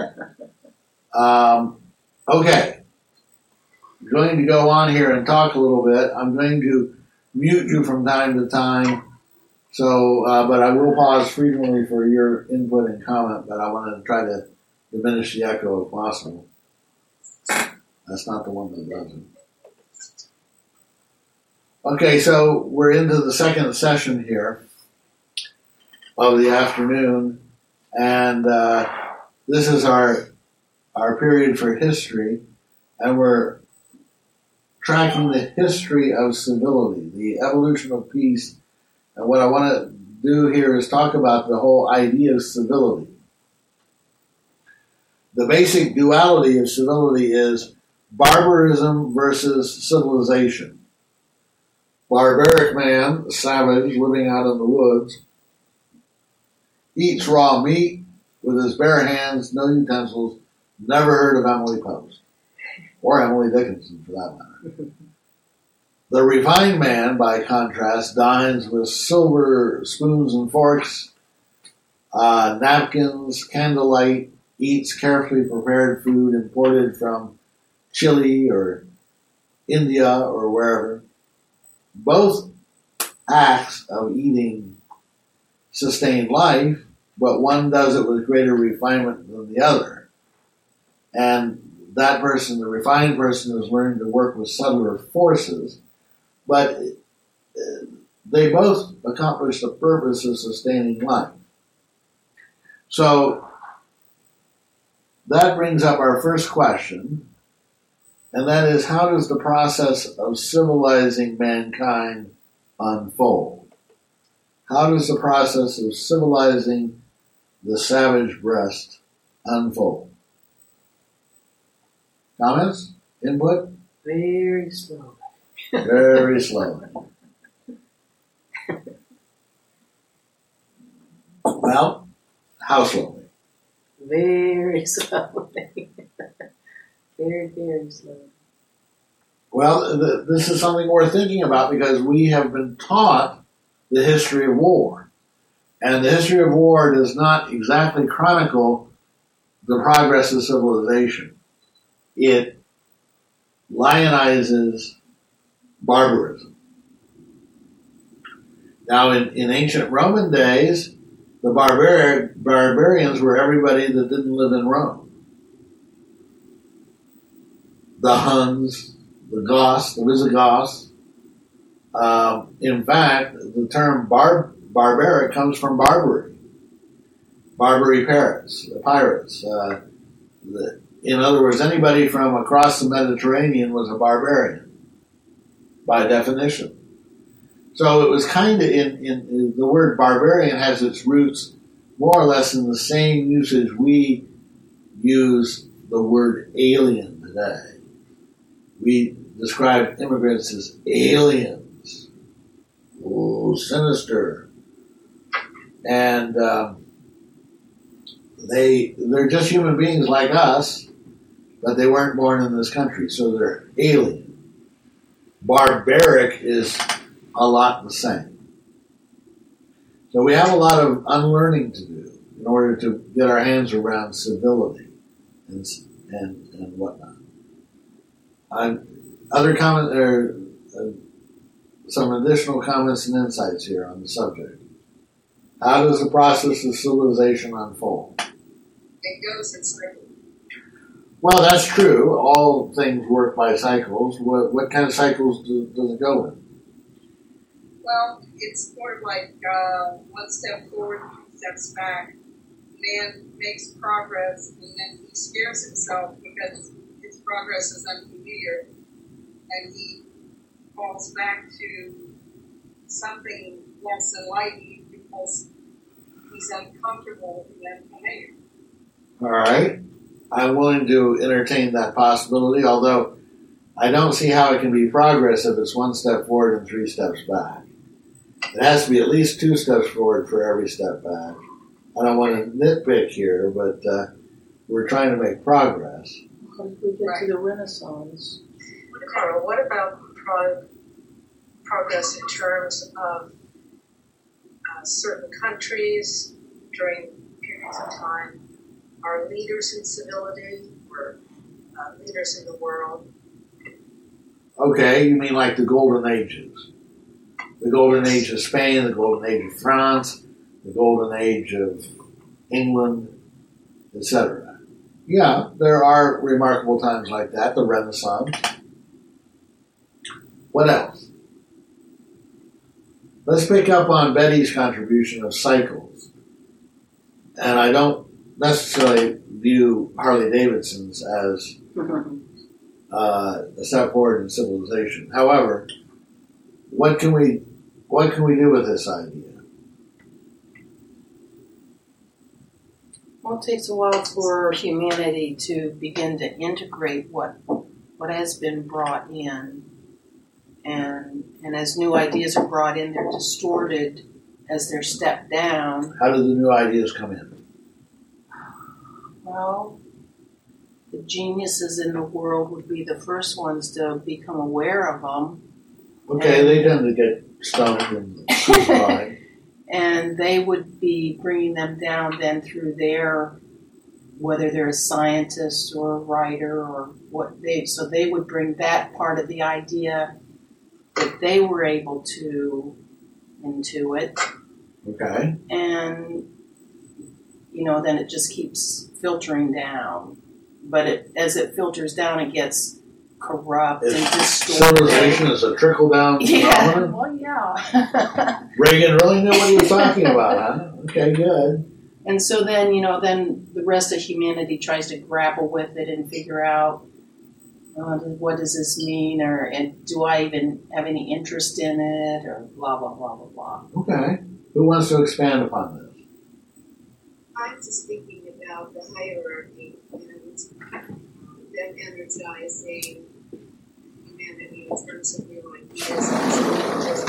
Um, okay. I'm going to go on here and talk a little bit. I'm going to mute you from time to time. So, uh, but I will pause frequently for your input and comment, but I want to try to diminish the echo if possible. That's not the one that doesn't. Okay, so we're into the second session here of the afternoon, and uh, this is our our period for history, and we're tracking the history of civility, the evolution of peace, and what I want to do here is talk about the whole idea of civility. The basic duality of civility is barbarism versus civilization. Barbaric man, savage, living out in the woods, eats raw meat with his bare hands, no utensils, never heard of Emily Post. Or Emily Dickinson, for that matter. The refined man, by contrast, dines with silver spoons and forks, uh, napkins, candlelight, eats carefully prepared food imported from Chile or India or wherever. Both acts of eating sustain life, but one does it with greater refinement than the other. And that person, the refined person, is learning to work with subtler forces, but they both accomplish the purpose of sustaining life. So that brings up our first question, and that is, how does the process of civilizing mankind unfold? How does the process of civilizing the savage breast unfold? Comments? Input? Very slow. Very slowly. Well, how slowly? Very slowly. Very, very slowly. Well, th- this is something worth thinking about because we have been taught the history of war. And the history of war does not exactly chronicle the progress of civilization. It lionizes barbarism. Now, in, in ancient Roman days, the barbari- barbarians were everybody that didn't live in Rome. The Huns, the Goths, the Visigoths. Um, in fact, the term bar- barbaric comes from Barbary. Barbary pirates, the pirates. Uh, the, in other words, anybody from across the Mediterranean was a barbarian, by definition. So it was kind of in, in, in the word barbarian has its roots more or less in the same usage we use the word alien today. We describe immigrants as aliens. Ooh, sinister. And um, they, they're just human beings like us, but they weren't born in this country, so they're alien. Barbaric is a lot the same. So we have a lot of unlearning to do in order to get our hands around civility and and, and whatnot. I'm, other comment or uh, some additional comments and insights here on the subject. How does the process of civilization unfold? It goes in cycles. Well, that's true. All things work by cycles. What, what kind of cycles do, does it go in? Well, it's sort of like uh, one step forward, two steps back. Man makes progress, and then he scares himself because his progress is unfamiliar, and he falls back to something less enlightened because he's uncomfortable with the unfamiliar. All right. I'm willing to entertain that possibility, although I don't see how it can be progress if it's one step forward and three steps back. It has to be at least two steps forward for every step back. I don't want to nitpick here, but uh, we're trying to make progress. Because we get Right. to the Renaissance. Carl, what about pro- progress in terms of uh, certain countries during periods of time are leaders in civility or uh, leaders in the world? Okay, you mean like the Golden Ages. The Golden Age of Spain, the Golden Age of France, the Golden Age of England, et cetera. Yeah, there are remarkable times like that, the Renaissance. What else? Let's pick up on Betty's contribution of cycles. And I don't necessarily view Harley Davidson's as uh, a step forward in civilization. However, what can we what can we do with this idea? Well, it takes a while for humanity to begin to integrate what what has been brought in, and and as new ideas are brought in, they're distorted as they're stepped down. How do the new ideas come in? Well, the geniuses in the world would be the first ones to become aware of them, Okay, And- they tend to get stoned and crucified. and they would be bringing them down then through their, whether they're a scientist or a writer or what they, so they would bring that part of the idea that they were able to into it, Okay, and you know, then it just keeps filtering down. But it, as it filters down, it gets corrupt Is and distorted. civilization is a trickle down Yeah, phenomenon. well, yeah. Reagan really knew what he was talking about, huh? Okay, good. And so then, you know, then the rest of humanity tries to grapple with it and figure out, uh, what does this mean, or and do I even have any interest in it, or blah blah blah blah blah. Okay, who wants to expand upon this? I'm just thinking about the hierarchy and them energizing humanity in terms of new ideas.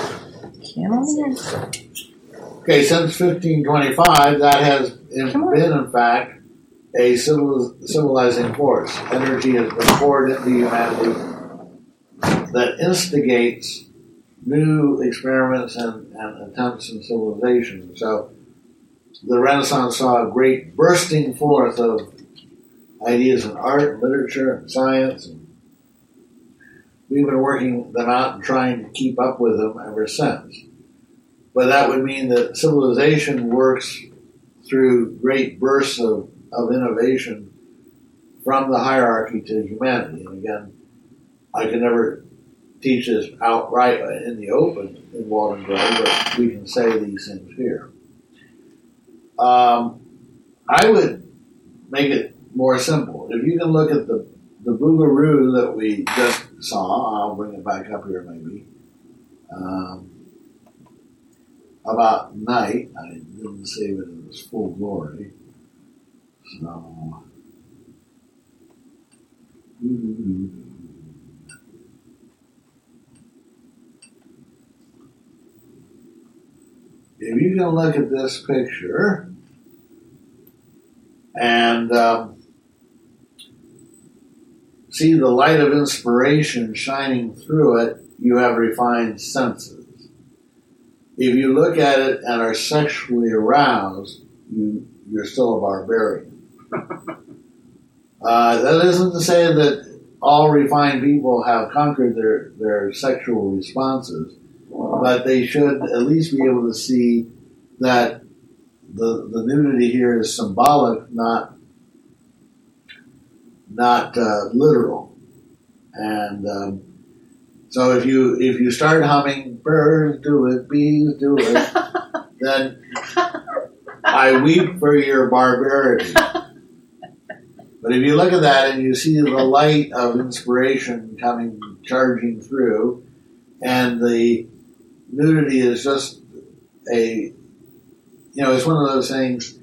Okay, since fifteen twenty-five, that has in, Come on. been, in fact, a civil, civilizing force. Energy has been poured into humanity that instigates new experiments and, and attempts in civilization. So the Renaissance saw a great bursting forth of ideas in art, literature, and science. And we've been working them out and trying to keep up with them ever since. But that would mean that civilization works through great bursts of, of innovation from the hierarchy to humanity. And again, I can never teach this outright in the open in Walden Grove, but we can say these things here. Um, I would make it more simple. If you can look at the, the boogaroo that we just saw, I'll bring it back up here maybe, um, about night. I didn't save it in its full glory. So, mm, if you can look at this picture and um, see the light of inspiration shining through it, you have refined senses. If you look at it and are sexually aroused, you, you're still a barbarian. uh, that isn't to say that all refined people have conquered their, their sexual responses, but they should at least be able to see that the, the nudity here is symbolic, not not uh, literal. And um, so if you if you start humming "birds do it, bees do it," then I weep for your barbarity. But if you look at that and you see the light of inspiration coming charging through, and the nudity is just a, you know, it's one of those things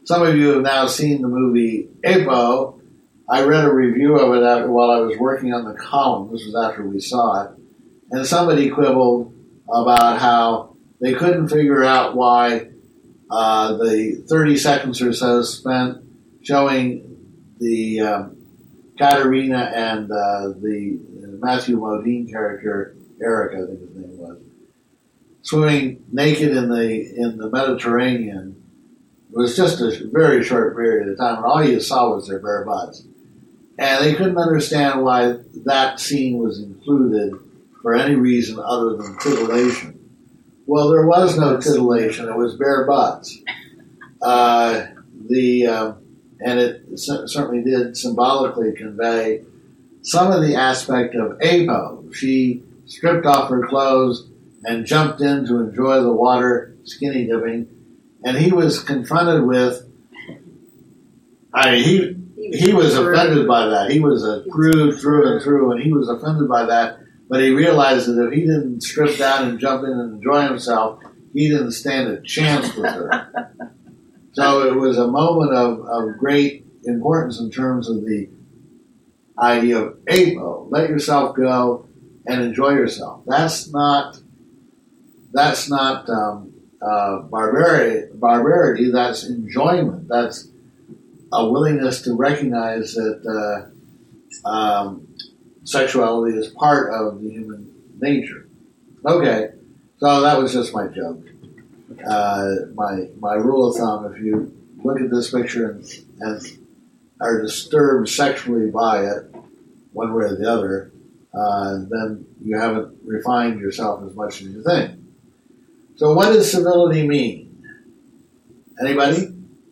some of you have now seen the movie Apo. I read a review of it after, while I was working on the column. This was after we saw it. And somebody quibbled about how they couldn't figure out why uh, the thirty seconds or so spent showing the um, Katerina and uh, the Matthew Modine character, Eric, I think his name was, swimming naked in the in the Mediterranean. It was just a very short period of time, and all you saw was their bare butts. And they couldn't understand why that scene was included for any reason other than titillation. Well, there was no titillation; it was bare butts. Uh, the uh, and it c- certainly did symbolically convey some of the aspect of Apo. She stripped off her clothes and jumped in to enjoy the water, skinny dipping, and he was confronted with. I mean, he. He was offended by that. He was a prude through and through, and he was offended by that. But he realized that if he didn't strip down and jump in and enjoy himself, he didn't stand a chance with her. So it was a moment of, of great importance in terms of the idea of Apo. Let yourself go and enjoy yourself. That's not that's not um, uh, barbarity, barbarity. That's enjoyment. That's a willingness to recognize that uh, um, sexuality is part of the human nature. Okay, so that was just my joke. Uh, my my rule of thumb: if you look at this picture and, and are disturbed sexually by it, one way or the other, uh, then you haven't refined yourself as much as you think. So, what does civility mean? Anybody?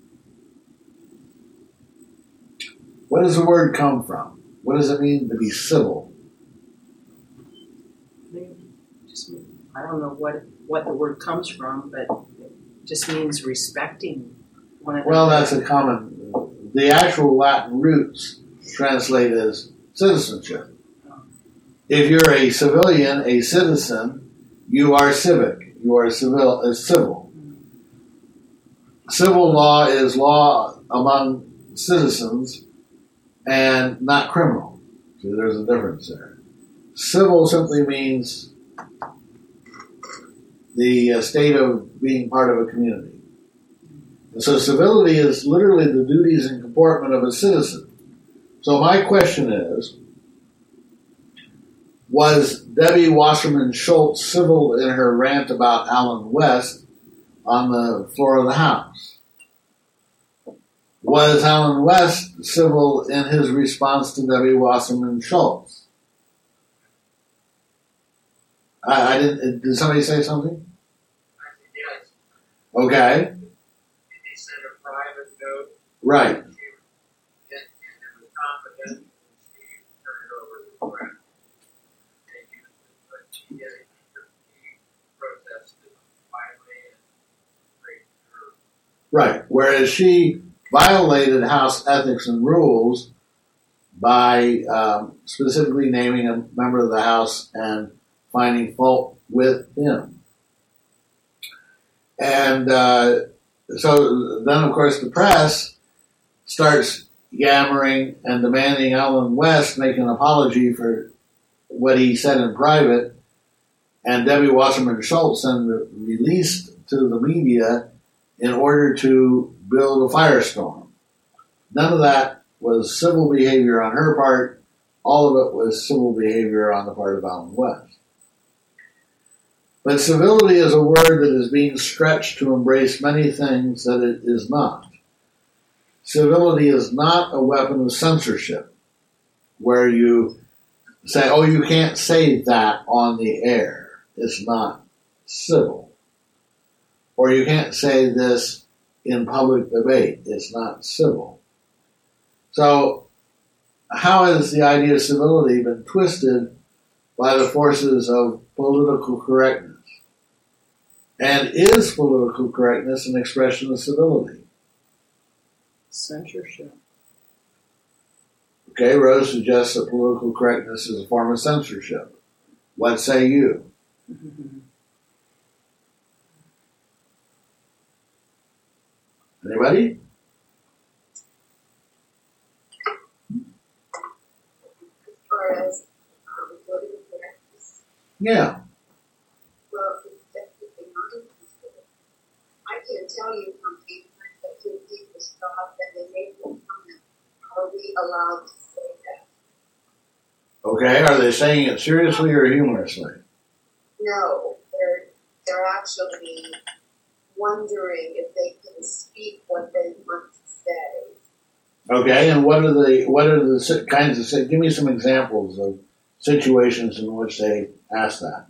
Where does the word come from? What does it mean to be civil? Just, I don't know what what the word comes from, but it just means respecting one another. Well, that's a common. The actual Latin roots translate as citizenship. If you're a civilian, a citizen, you are civic. You are civil. Uh, civil. Civil law is law among citizens, and not criminal. So there's a difference there. Civil simply means the uh, state of being part of a community. And so civility is literally the duties and comportment of a citizen. So my question is, was Debbie Wasserman Schultz civil in her rant about Allen West on the floor of the House? Was Allen West civil in his response to Debbie Wasserman Schultz? I, I didn't. Did somebody say something? Yes. Okay. Did he send a private note? Right. And it was confidential. She turned it over to the friend. They used it, but she did. He protested finally and raised her. Right. Whereas she violated House ethics and rules by um, specifically naming a member of the House and finding fault with him. And uh, so then, of course, the press starts yammering and demanding Allen West make an apology for what he said in private, and Debbie Wasserman Schultz then re- released to the media in order to build a firestorm. None of that was civil behavior on her part. All of it was civil behavior on the part of Allen West. But civility is a word that is being stretched to embrace many things that it is not. Civility is not a weapon of censorship, where you say, oh, you can't say that on the air. It's not civil. Or you can't say this in public debate. It's not civil. So, how has the idea of civility been twisted by the forces of political correctness? And is political correctness an expression of civility? Censorship. Okay, Rose suggests that political correctness is a form of censorship. What say you? Mm-hmm. Anybody? far as um, political correctness, Yeah. well, it's definitely not considered. I can't tell you how many times that two people stop and they make a comment. Are we allowed to say that? Okay. Are they saying it seriously or humorously? No, they're they're actually wondering if they can speak what they want to say. Okay. And what are the what are the si- kinds of si- give me some examples of situations in which they ask that?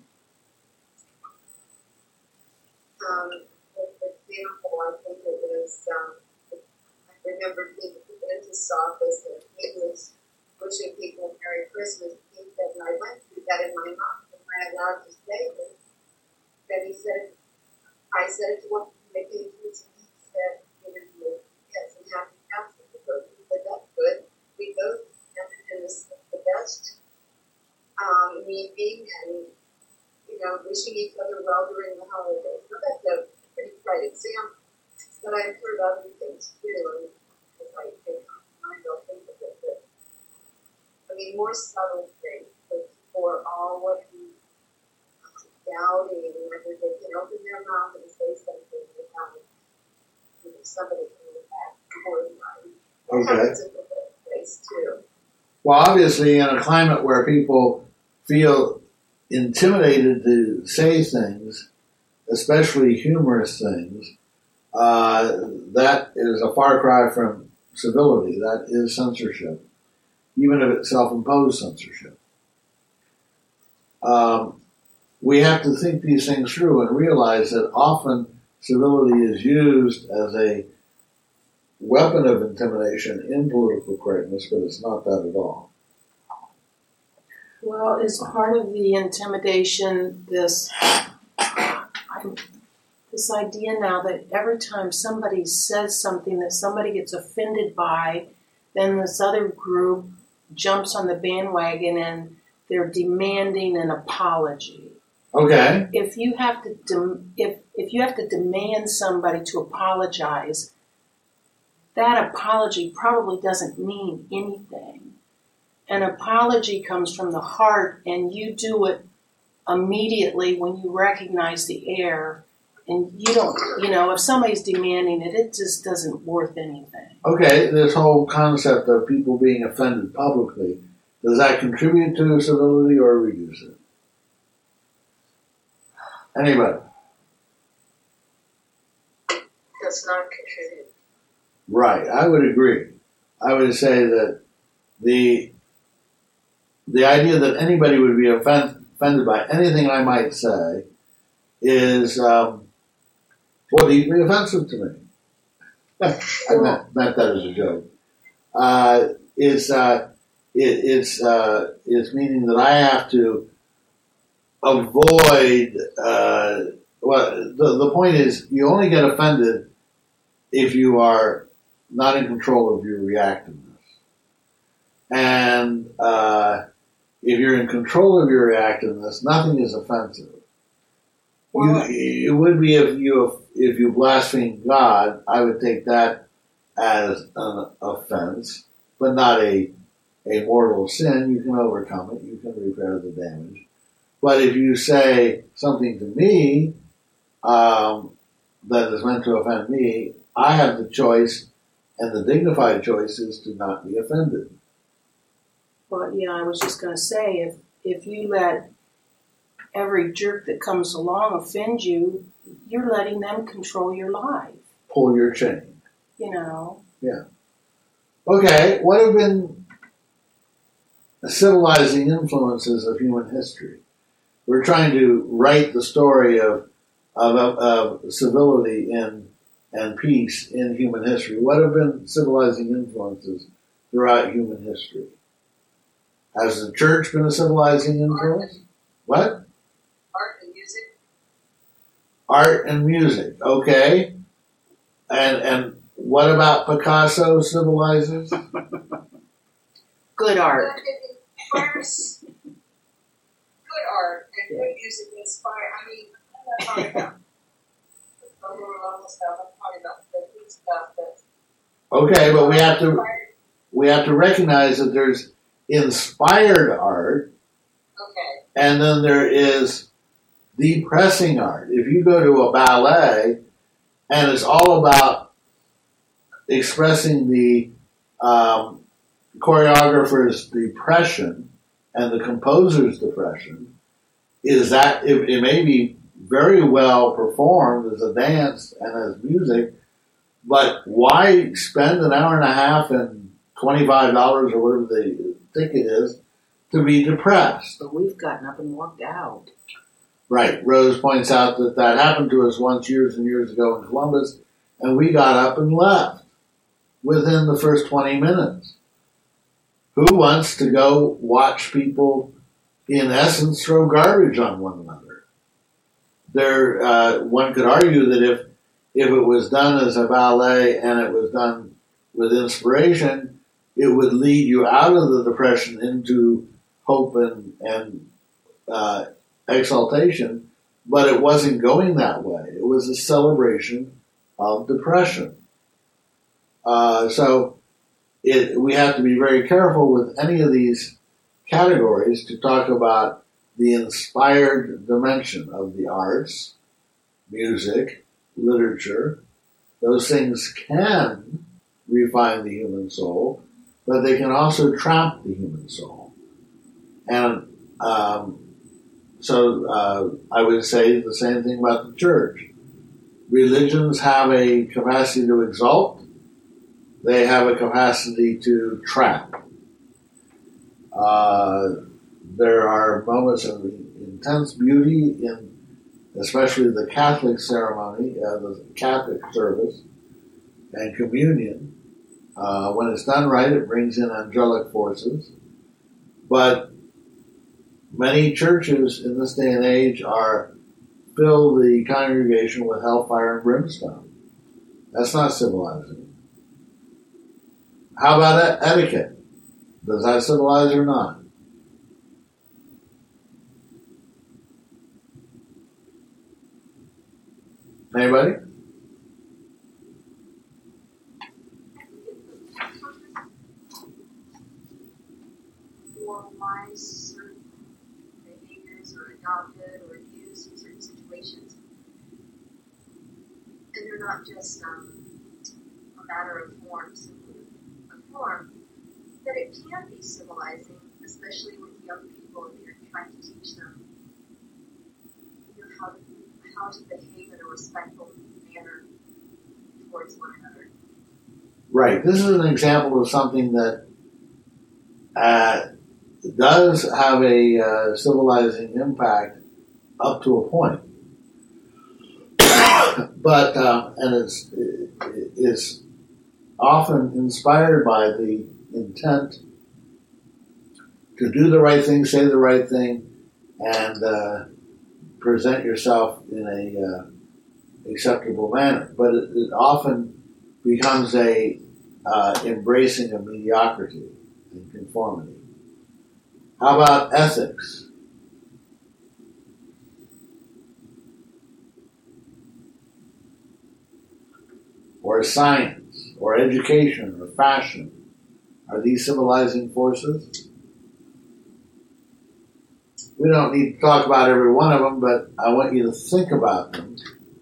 Um, for example, I think it was, um, I remember being at the dentist's office and he was wishing people Merry Christmas. He said, and I went through that in my mouth, am I allowed to say this? Then he said, I said it to one of the patients and he said, you know, yes, and happy Passover. He said, that's good. We both and this is the best um, meeting and you know, wishing each other well during the holidays. So that's a pretty bright example. But I've heard other things too, and as I think I don't think of it, but I mean more subtle things, but for all of the doubting whether they can open their mouth and say something without you know, somebody coming back for them. That Okay. happens in the workplace too. Well, obviously, in a climate where people feel intimidated to say things, especially humorous things, uh, that is a far cry from civility. That is censorship, even if it's self-imposed censorship. Um, we have to think these things through and realize that often civility is used as a weapon of intimidation in political correctness, but it's not that at all. Well, is part of the intimidation this I'm, this idea now that every time somebody says something that somebody gets offended by, then this other group jumps on the bandwagon and they're demanding an apology. Okay. If you have to dem- if if you have to demand somebody to apologize, that apology probably doesn't mean anything. An apology comes from the heart, and you do it immediately when you recognize the error. And you don't, you know, if somebody's demanding it, it just doesn't worth anything. Okay, this whole concept of people being offended publicly, does that contribute to civility or reduce it? Anybody? Does not contribute. Right, I would agree. I would say that the the idea that anybody would be offend, offended by anything I might say is um, well, deeply offensive to me. I meant, meant that as a joke. Uh, it's uh, it, it's uh, it's meaning that I have to avoid. Uh, well, the the point is, you only get offended if you are not in control of your reactiveness, and uh, if you're in control of your reactiveness, nothing is offensive. Well, You, it would be if you if you blaspheme God, I would take that as an offense, but not a a mortal sin. You can overcome it. You can repair the damage. But if you say something to me um, that is meant to offend me, I have the choice, and the dignified choice is to not be offended. Well, yeah, I was just going to say, if if you let every jerk that comes along offend you, you're letting them control your life. Pull your chain. You know. Yeah. Okay, what have been the civilizing influences of human history? We're trying to write the story of of, of civility and and peace in human history. What have been civilizing influences throughout human history? Has the church been a civilizing influence? What? Art and music. Art and music. Okay. And and what about Picasso civilizes? Good art. But it inspires good art and good music inspire. I mean, I'm not talking about the lower level stuff. I'm talking about the good stuff that. Okay, but we have to we have to recognize that there's inspired art, Okay. and then there is depressing art. If you go to a ballet and it's all about expressing the um, choreographer's depression and the composer's depression, is that it, it may be very well performed as a dance and as music, but why spend an hour and a half and twenty-five dollars or whatever the ticket is to be depressed? But we've gotten up and walked out. Right. Rose points out that that happened to us once years and years ago in Columbus, and we got up and left within the first twenty minutes. Who wants to go watch people, in essence, throw garbage on one another? There, uh, one could argue that if if it was done as a ballet and it was done with inspiration, it would lead you out of the depression into hope and and uh, exaltation. But it wasn't going that way. It was a celebration of depression. Uh, so it, we have to be very careful with any of these categories to talk about the inspired dimension of the arts, music, literature. Those things can refine the human soul, but they can also trap the human soul. And um, so uh, I would say the same thing about the church. Religions have a capacity to exalt. They have a capacity to trap. Uh, there are moments of intense beauty in especially the Catholic ceremony, uh, the Catholic service and communion. Uh, when it's done right, it brings in angelic forces. But many churches in this day and age are fill the congregation with hellfire and brimstone. That's not civilizing. How about etiquette? Does that civilize or not? Anybody? For why certain behaviors are adopted or used in certain situations. And they're not just um, a matter of form, simply a form, that it can be civilizing, especially with young people if you're trying to teach them you know, how, to, how to behave in a respectful manner towards one another. Right. This is an example of something that uh, does have a uh, civilizing impact up to a point. But, uh, and it's, it's often inspired by the intent to do the right thing, say the right thing, and uh, present yourself in a uh, acceptable manner. But it, it often becomes a uh, embracing of mediocrity and conformity. How about ethics? Or science, or education, or fashion? Are these civilizing forces? We don't need to talk about every one of them, but I want you to think about them.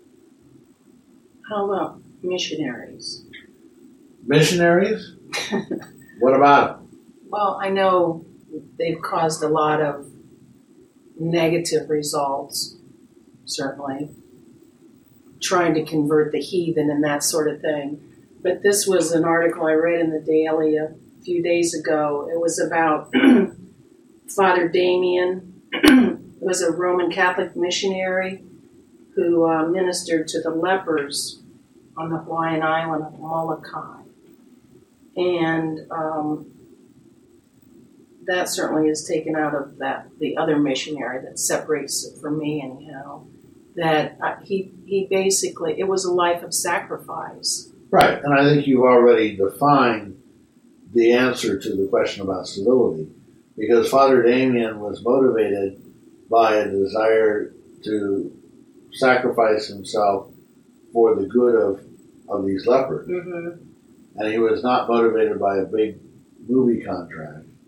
How about missionaries? Missionaries? What about them? Well, I know they've caused a lot of negative results, certainly, trying to convert the heathen and that sort of thing. But this was an article I read in the Daily a few days ago. It was about Father Damien. It was a Roman Catholic missionary who uh, ministered to the lepers on the Hawaiian island of Molokai. And um, that certainly is taken out of that the other missionary that separates it from me anyhow. That uh, he he basically, it was a life of sacrifice. Right, and I think you've already defined the answer to the question about civility, because Father Damien was motivated by a desire to sacrifice himself for the good of, of these lepers. Mm-hmm. And he was not motivated by a big movie contract.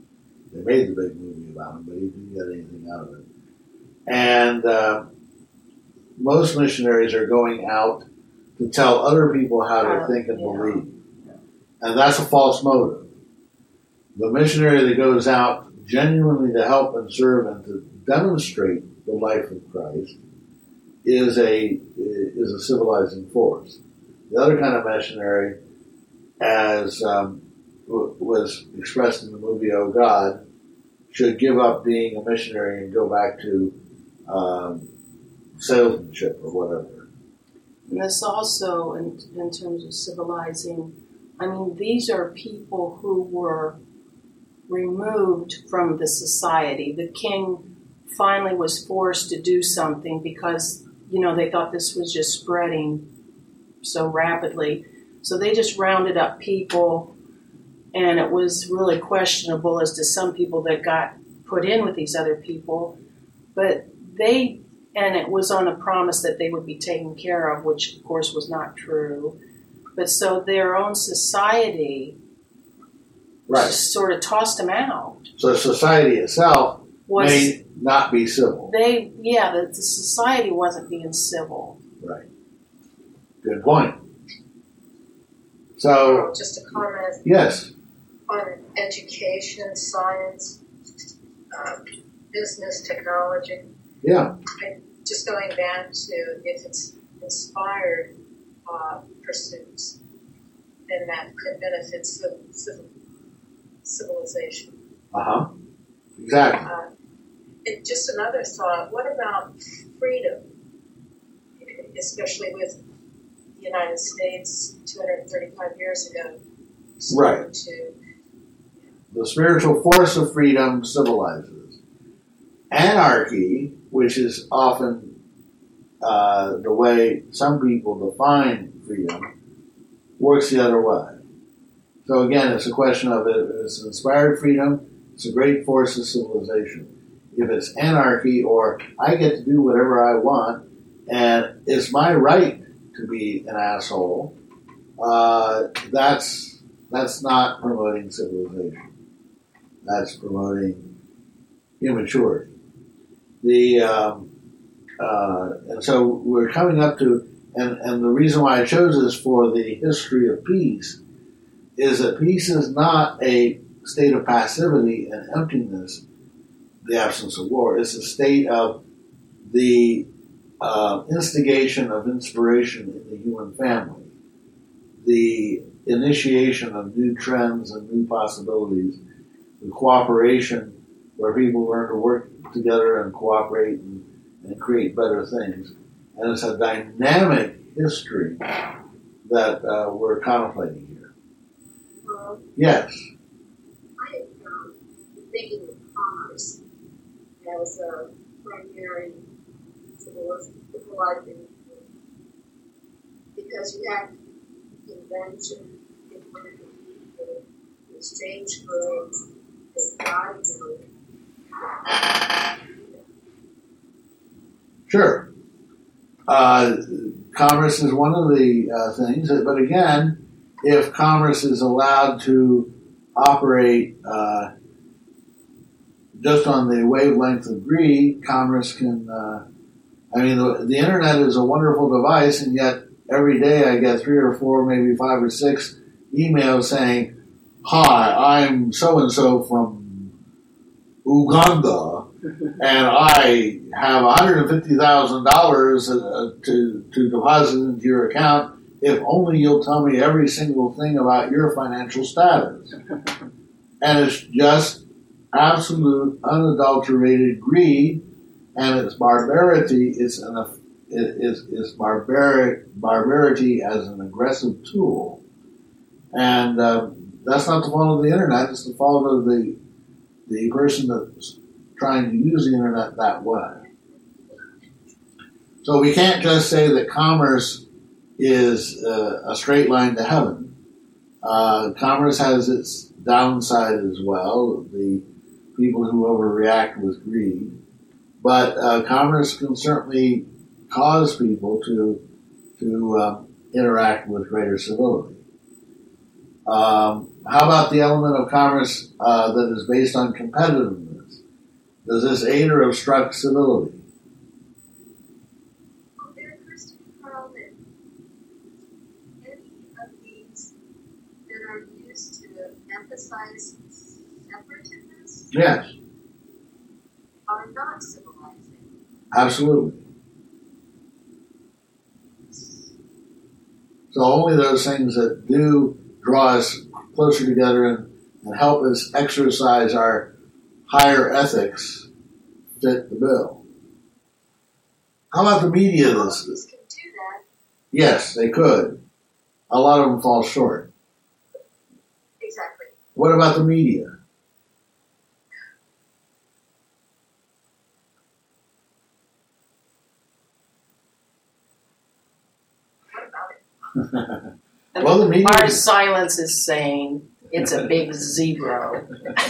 They made the big movie about him, but he didn't get anything out of it. And uh, most missionaries are going out to tell other people how to Uh, think and yeah. believe. And that's a false motive. The missionary that goes out genuinely to help and serve and to demonstrate the life of Christ is a is a civilizing force. The other kind of missionary, as um, w- was expressed in the movie "Oh God," should give up being a missionary and go back to um, salesmanship or whatever. And this also, in, in terms of civilizing, I mean, these are people who were removed from the society. The king finally was forced to do something because, you know, they thought this was just spreading so rapidly. So they just rounded up people, and it was really questionable as to some people that got put in with these other people. But they, and it was on a promise that they would be taken care of, which of course was not true. But so their own society Right. sort of tossed them out. So society itself Was may not be civil. they? Yeah, the, the society wasn't being civil. Right. Good point. So, Oh, just a comment yes. on education, science, uh, business, technology. Yeah. Just going back to if it's inspired uh, pursuits, then that could benefit civil, civil, civilization. Uh-huh. Exactly. Uh, it, just another thought, what about freedom, especially with the United States two hundred thirty-five years ago? Right. To, The spiritual force of freedom civilizes. Anarchy, which is often uh, the way some people define freedom, works the other way. So again, it's a question of it. If it's inspired freedom, it's a great force of civilization. If it's anarchy, or I get to do whatever I want, and it's my right to be an asshole, uh, that's that's not promoting civilization. That's promoting immaturity. The um, uh, and so we're coming up to, and, and the reason why I chose this for the history of peace is that peace is not a state of passivity and emptiness, the absence of war. It's a state of the uh, instigation of inspiration in the human family, the initiation of new trends and new possibilities, the cooperation where people learn to work together and cooperate and, and create better things. And it's a dynamic history that uh, we're contemplating here. Well, Yes. I am um, thinking of commerce as a primary civilizing, because you have invention, people, exchange goods, they buy goods. Sure. Uh, commerce is one of the uh, things, but again, if commerce is allowed to operate uh, just on the wavelength of greed, commerce can, uh, I mean, the, the internet is a wonderful device, and yet every day I get three or four, maybe five or six emails saying, "Hi, I'm so-and-so from Uganda, and I have one hundred fifty thousand dollars uh, to, to deposit into your account if only you'll tell me every single thing about your financial status." And it's just absolute, unadulterated greed, and it's barbarity. It's an it, it's, it's barbaric barbarity as an aggressive tool, and uh, that's not the fault of the internet. It's the fault of the the person that's trying to use the internet that way. So we can't just say that commerce is uh, a straight line to heaven. Uh, commerce has its downside as well, the people who overreact with greed. But uh, commerce can certainly cause people to to uh, interact with greater civility. Um, how about the element of commerce uh, that is based on competitiveness? Does this aid or obstruct civility? Well, there occurs to me, Carl, that any of these that are used to emphasize separativeness Yes, are not civilizing. absolutely. So only those things that do draw us closer together and, and help us exercise our higher ethics fit the bill. How about the media? This, These can do that. yes, they could. A lot of them fall short. Exactly. What about the media? What about it? Well, the media. Our silence is saying it's a big zero.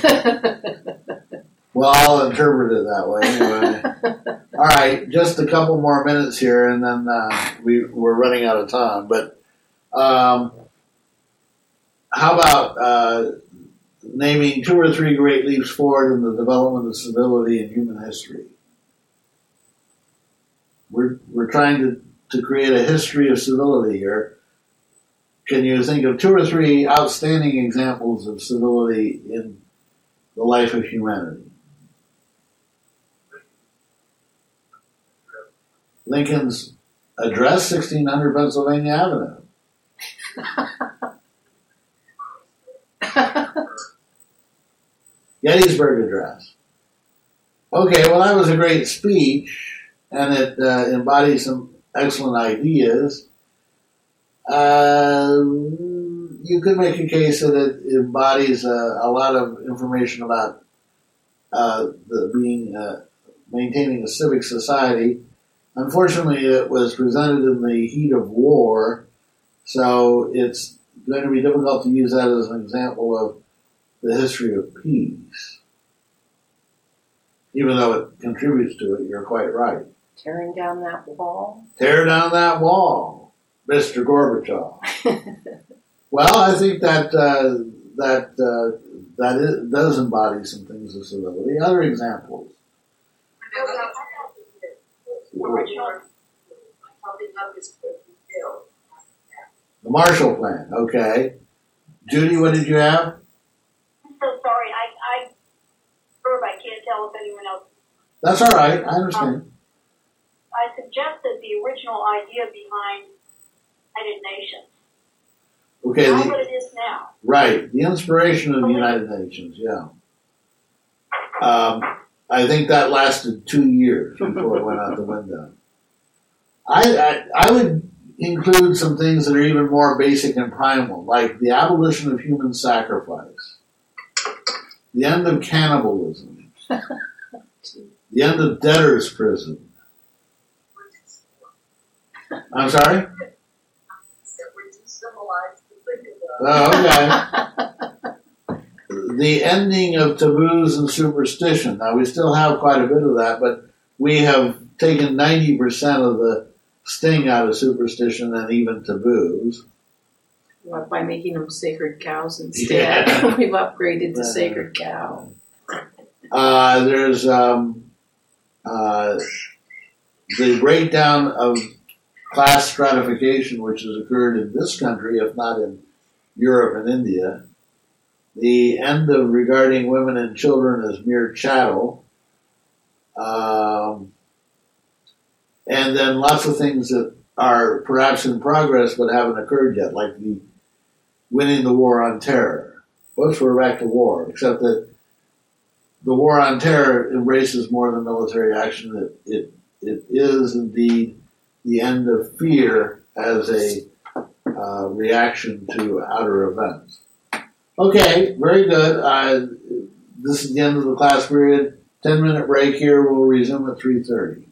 Well, I'll interpret it that way anyway. All right, just a couple more minutes here, and then uh, we, we're running out of time. But um, how about uh, naming two or three great leaps forward in the development of civility in human history? We're we're trying to, to create a history of civility here. Can you think of two or three outstanding examples of civility in the life of humanity? Lincoln's address, sixteen hundred Pennsylvania Avenue. Gettysburg Address. Okay, well, that was a great speech, and it uh, embodies some excellent ideas. Uh, you could make a case that it embodies a, a lot of information about uh, the being uh, maintaining a civic society. Unfortunately, it was presented in the heat of war, so it's going to be difficult to use that as an example of the history of peace. Even though it contributes to it, you're quite right. Tearing down that wall. Tear down that wall, Mister Gorbachev. Well, I think that uh, that uh, that is, does embody some things of civility. Other examples. What about the original helping others to fulfill? The Marshall Plan, okay. Judy, what did you have? I'm so sorry. I, I, Herb, I can't tell if anyone else. That's all right. I understand. Um, I suggested the original idea behind United Nations. Okay, Not the, what it is now. right. The inspiration of the United Nations, yeah. Um, I think that lasted two years before it went out the window. I, I I would include some things that are even more basic and primal, like the abolition of human sacrifice, the end of cannibalism, the end of debtor's prison. I'm sorry? Oh, okay. The ending of taboos and superstition. Now, we still have quite a bit of that, but we have taken ninety percent of the sting out of superstition and even taboos. Well, by making them sacred cows instead. Yeah. We've upgraded to Uh, sacred cow. Uh, there's um, uh, the breakdown of class stratification, which has occurred in this country, if not in Europe and India. The end of regarding women and children as mere chattel. Um, and then lots of things that are perhaps in progress but haven't occurred yet, like the winning the war on terror. Whoops, we're back to war, except that the war on terror embraces more than military action. It, it, it is indeed the end of fear as a uh, reaction to outer events. Okay, very good. Uh, this is the end of the class period. Ten minute break here. We'll resume at three thirty.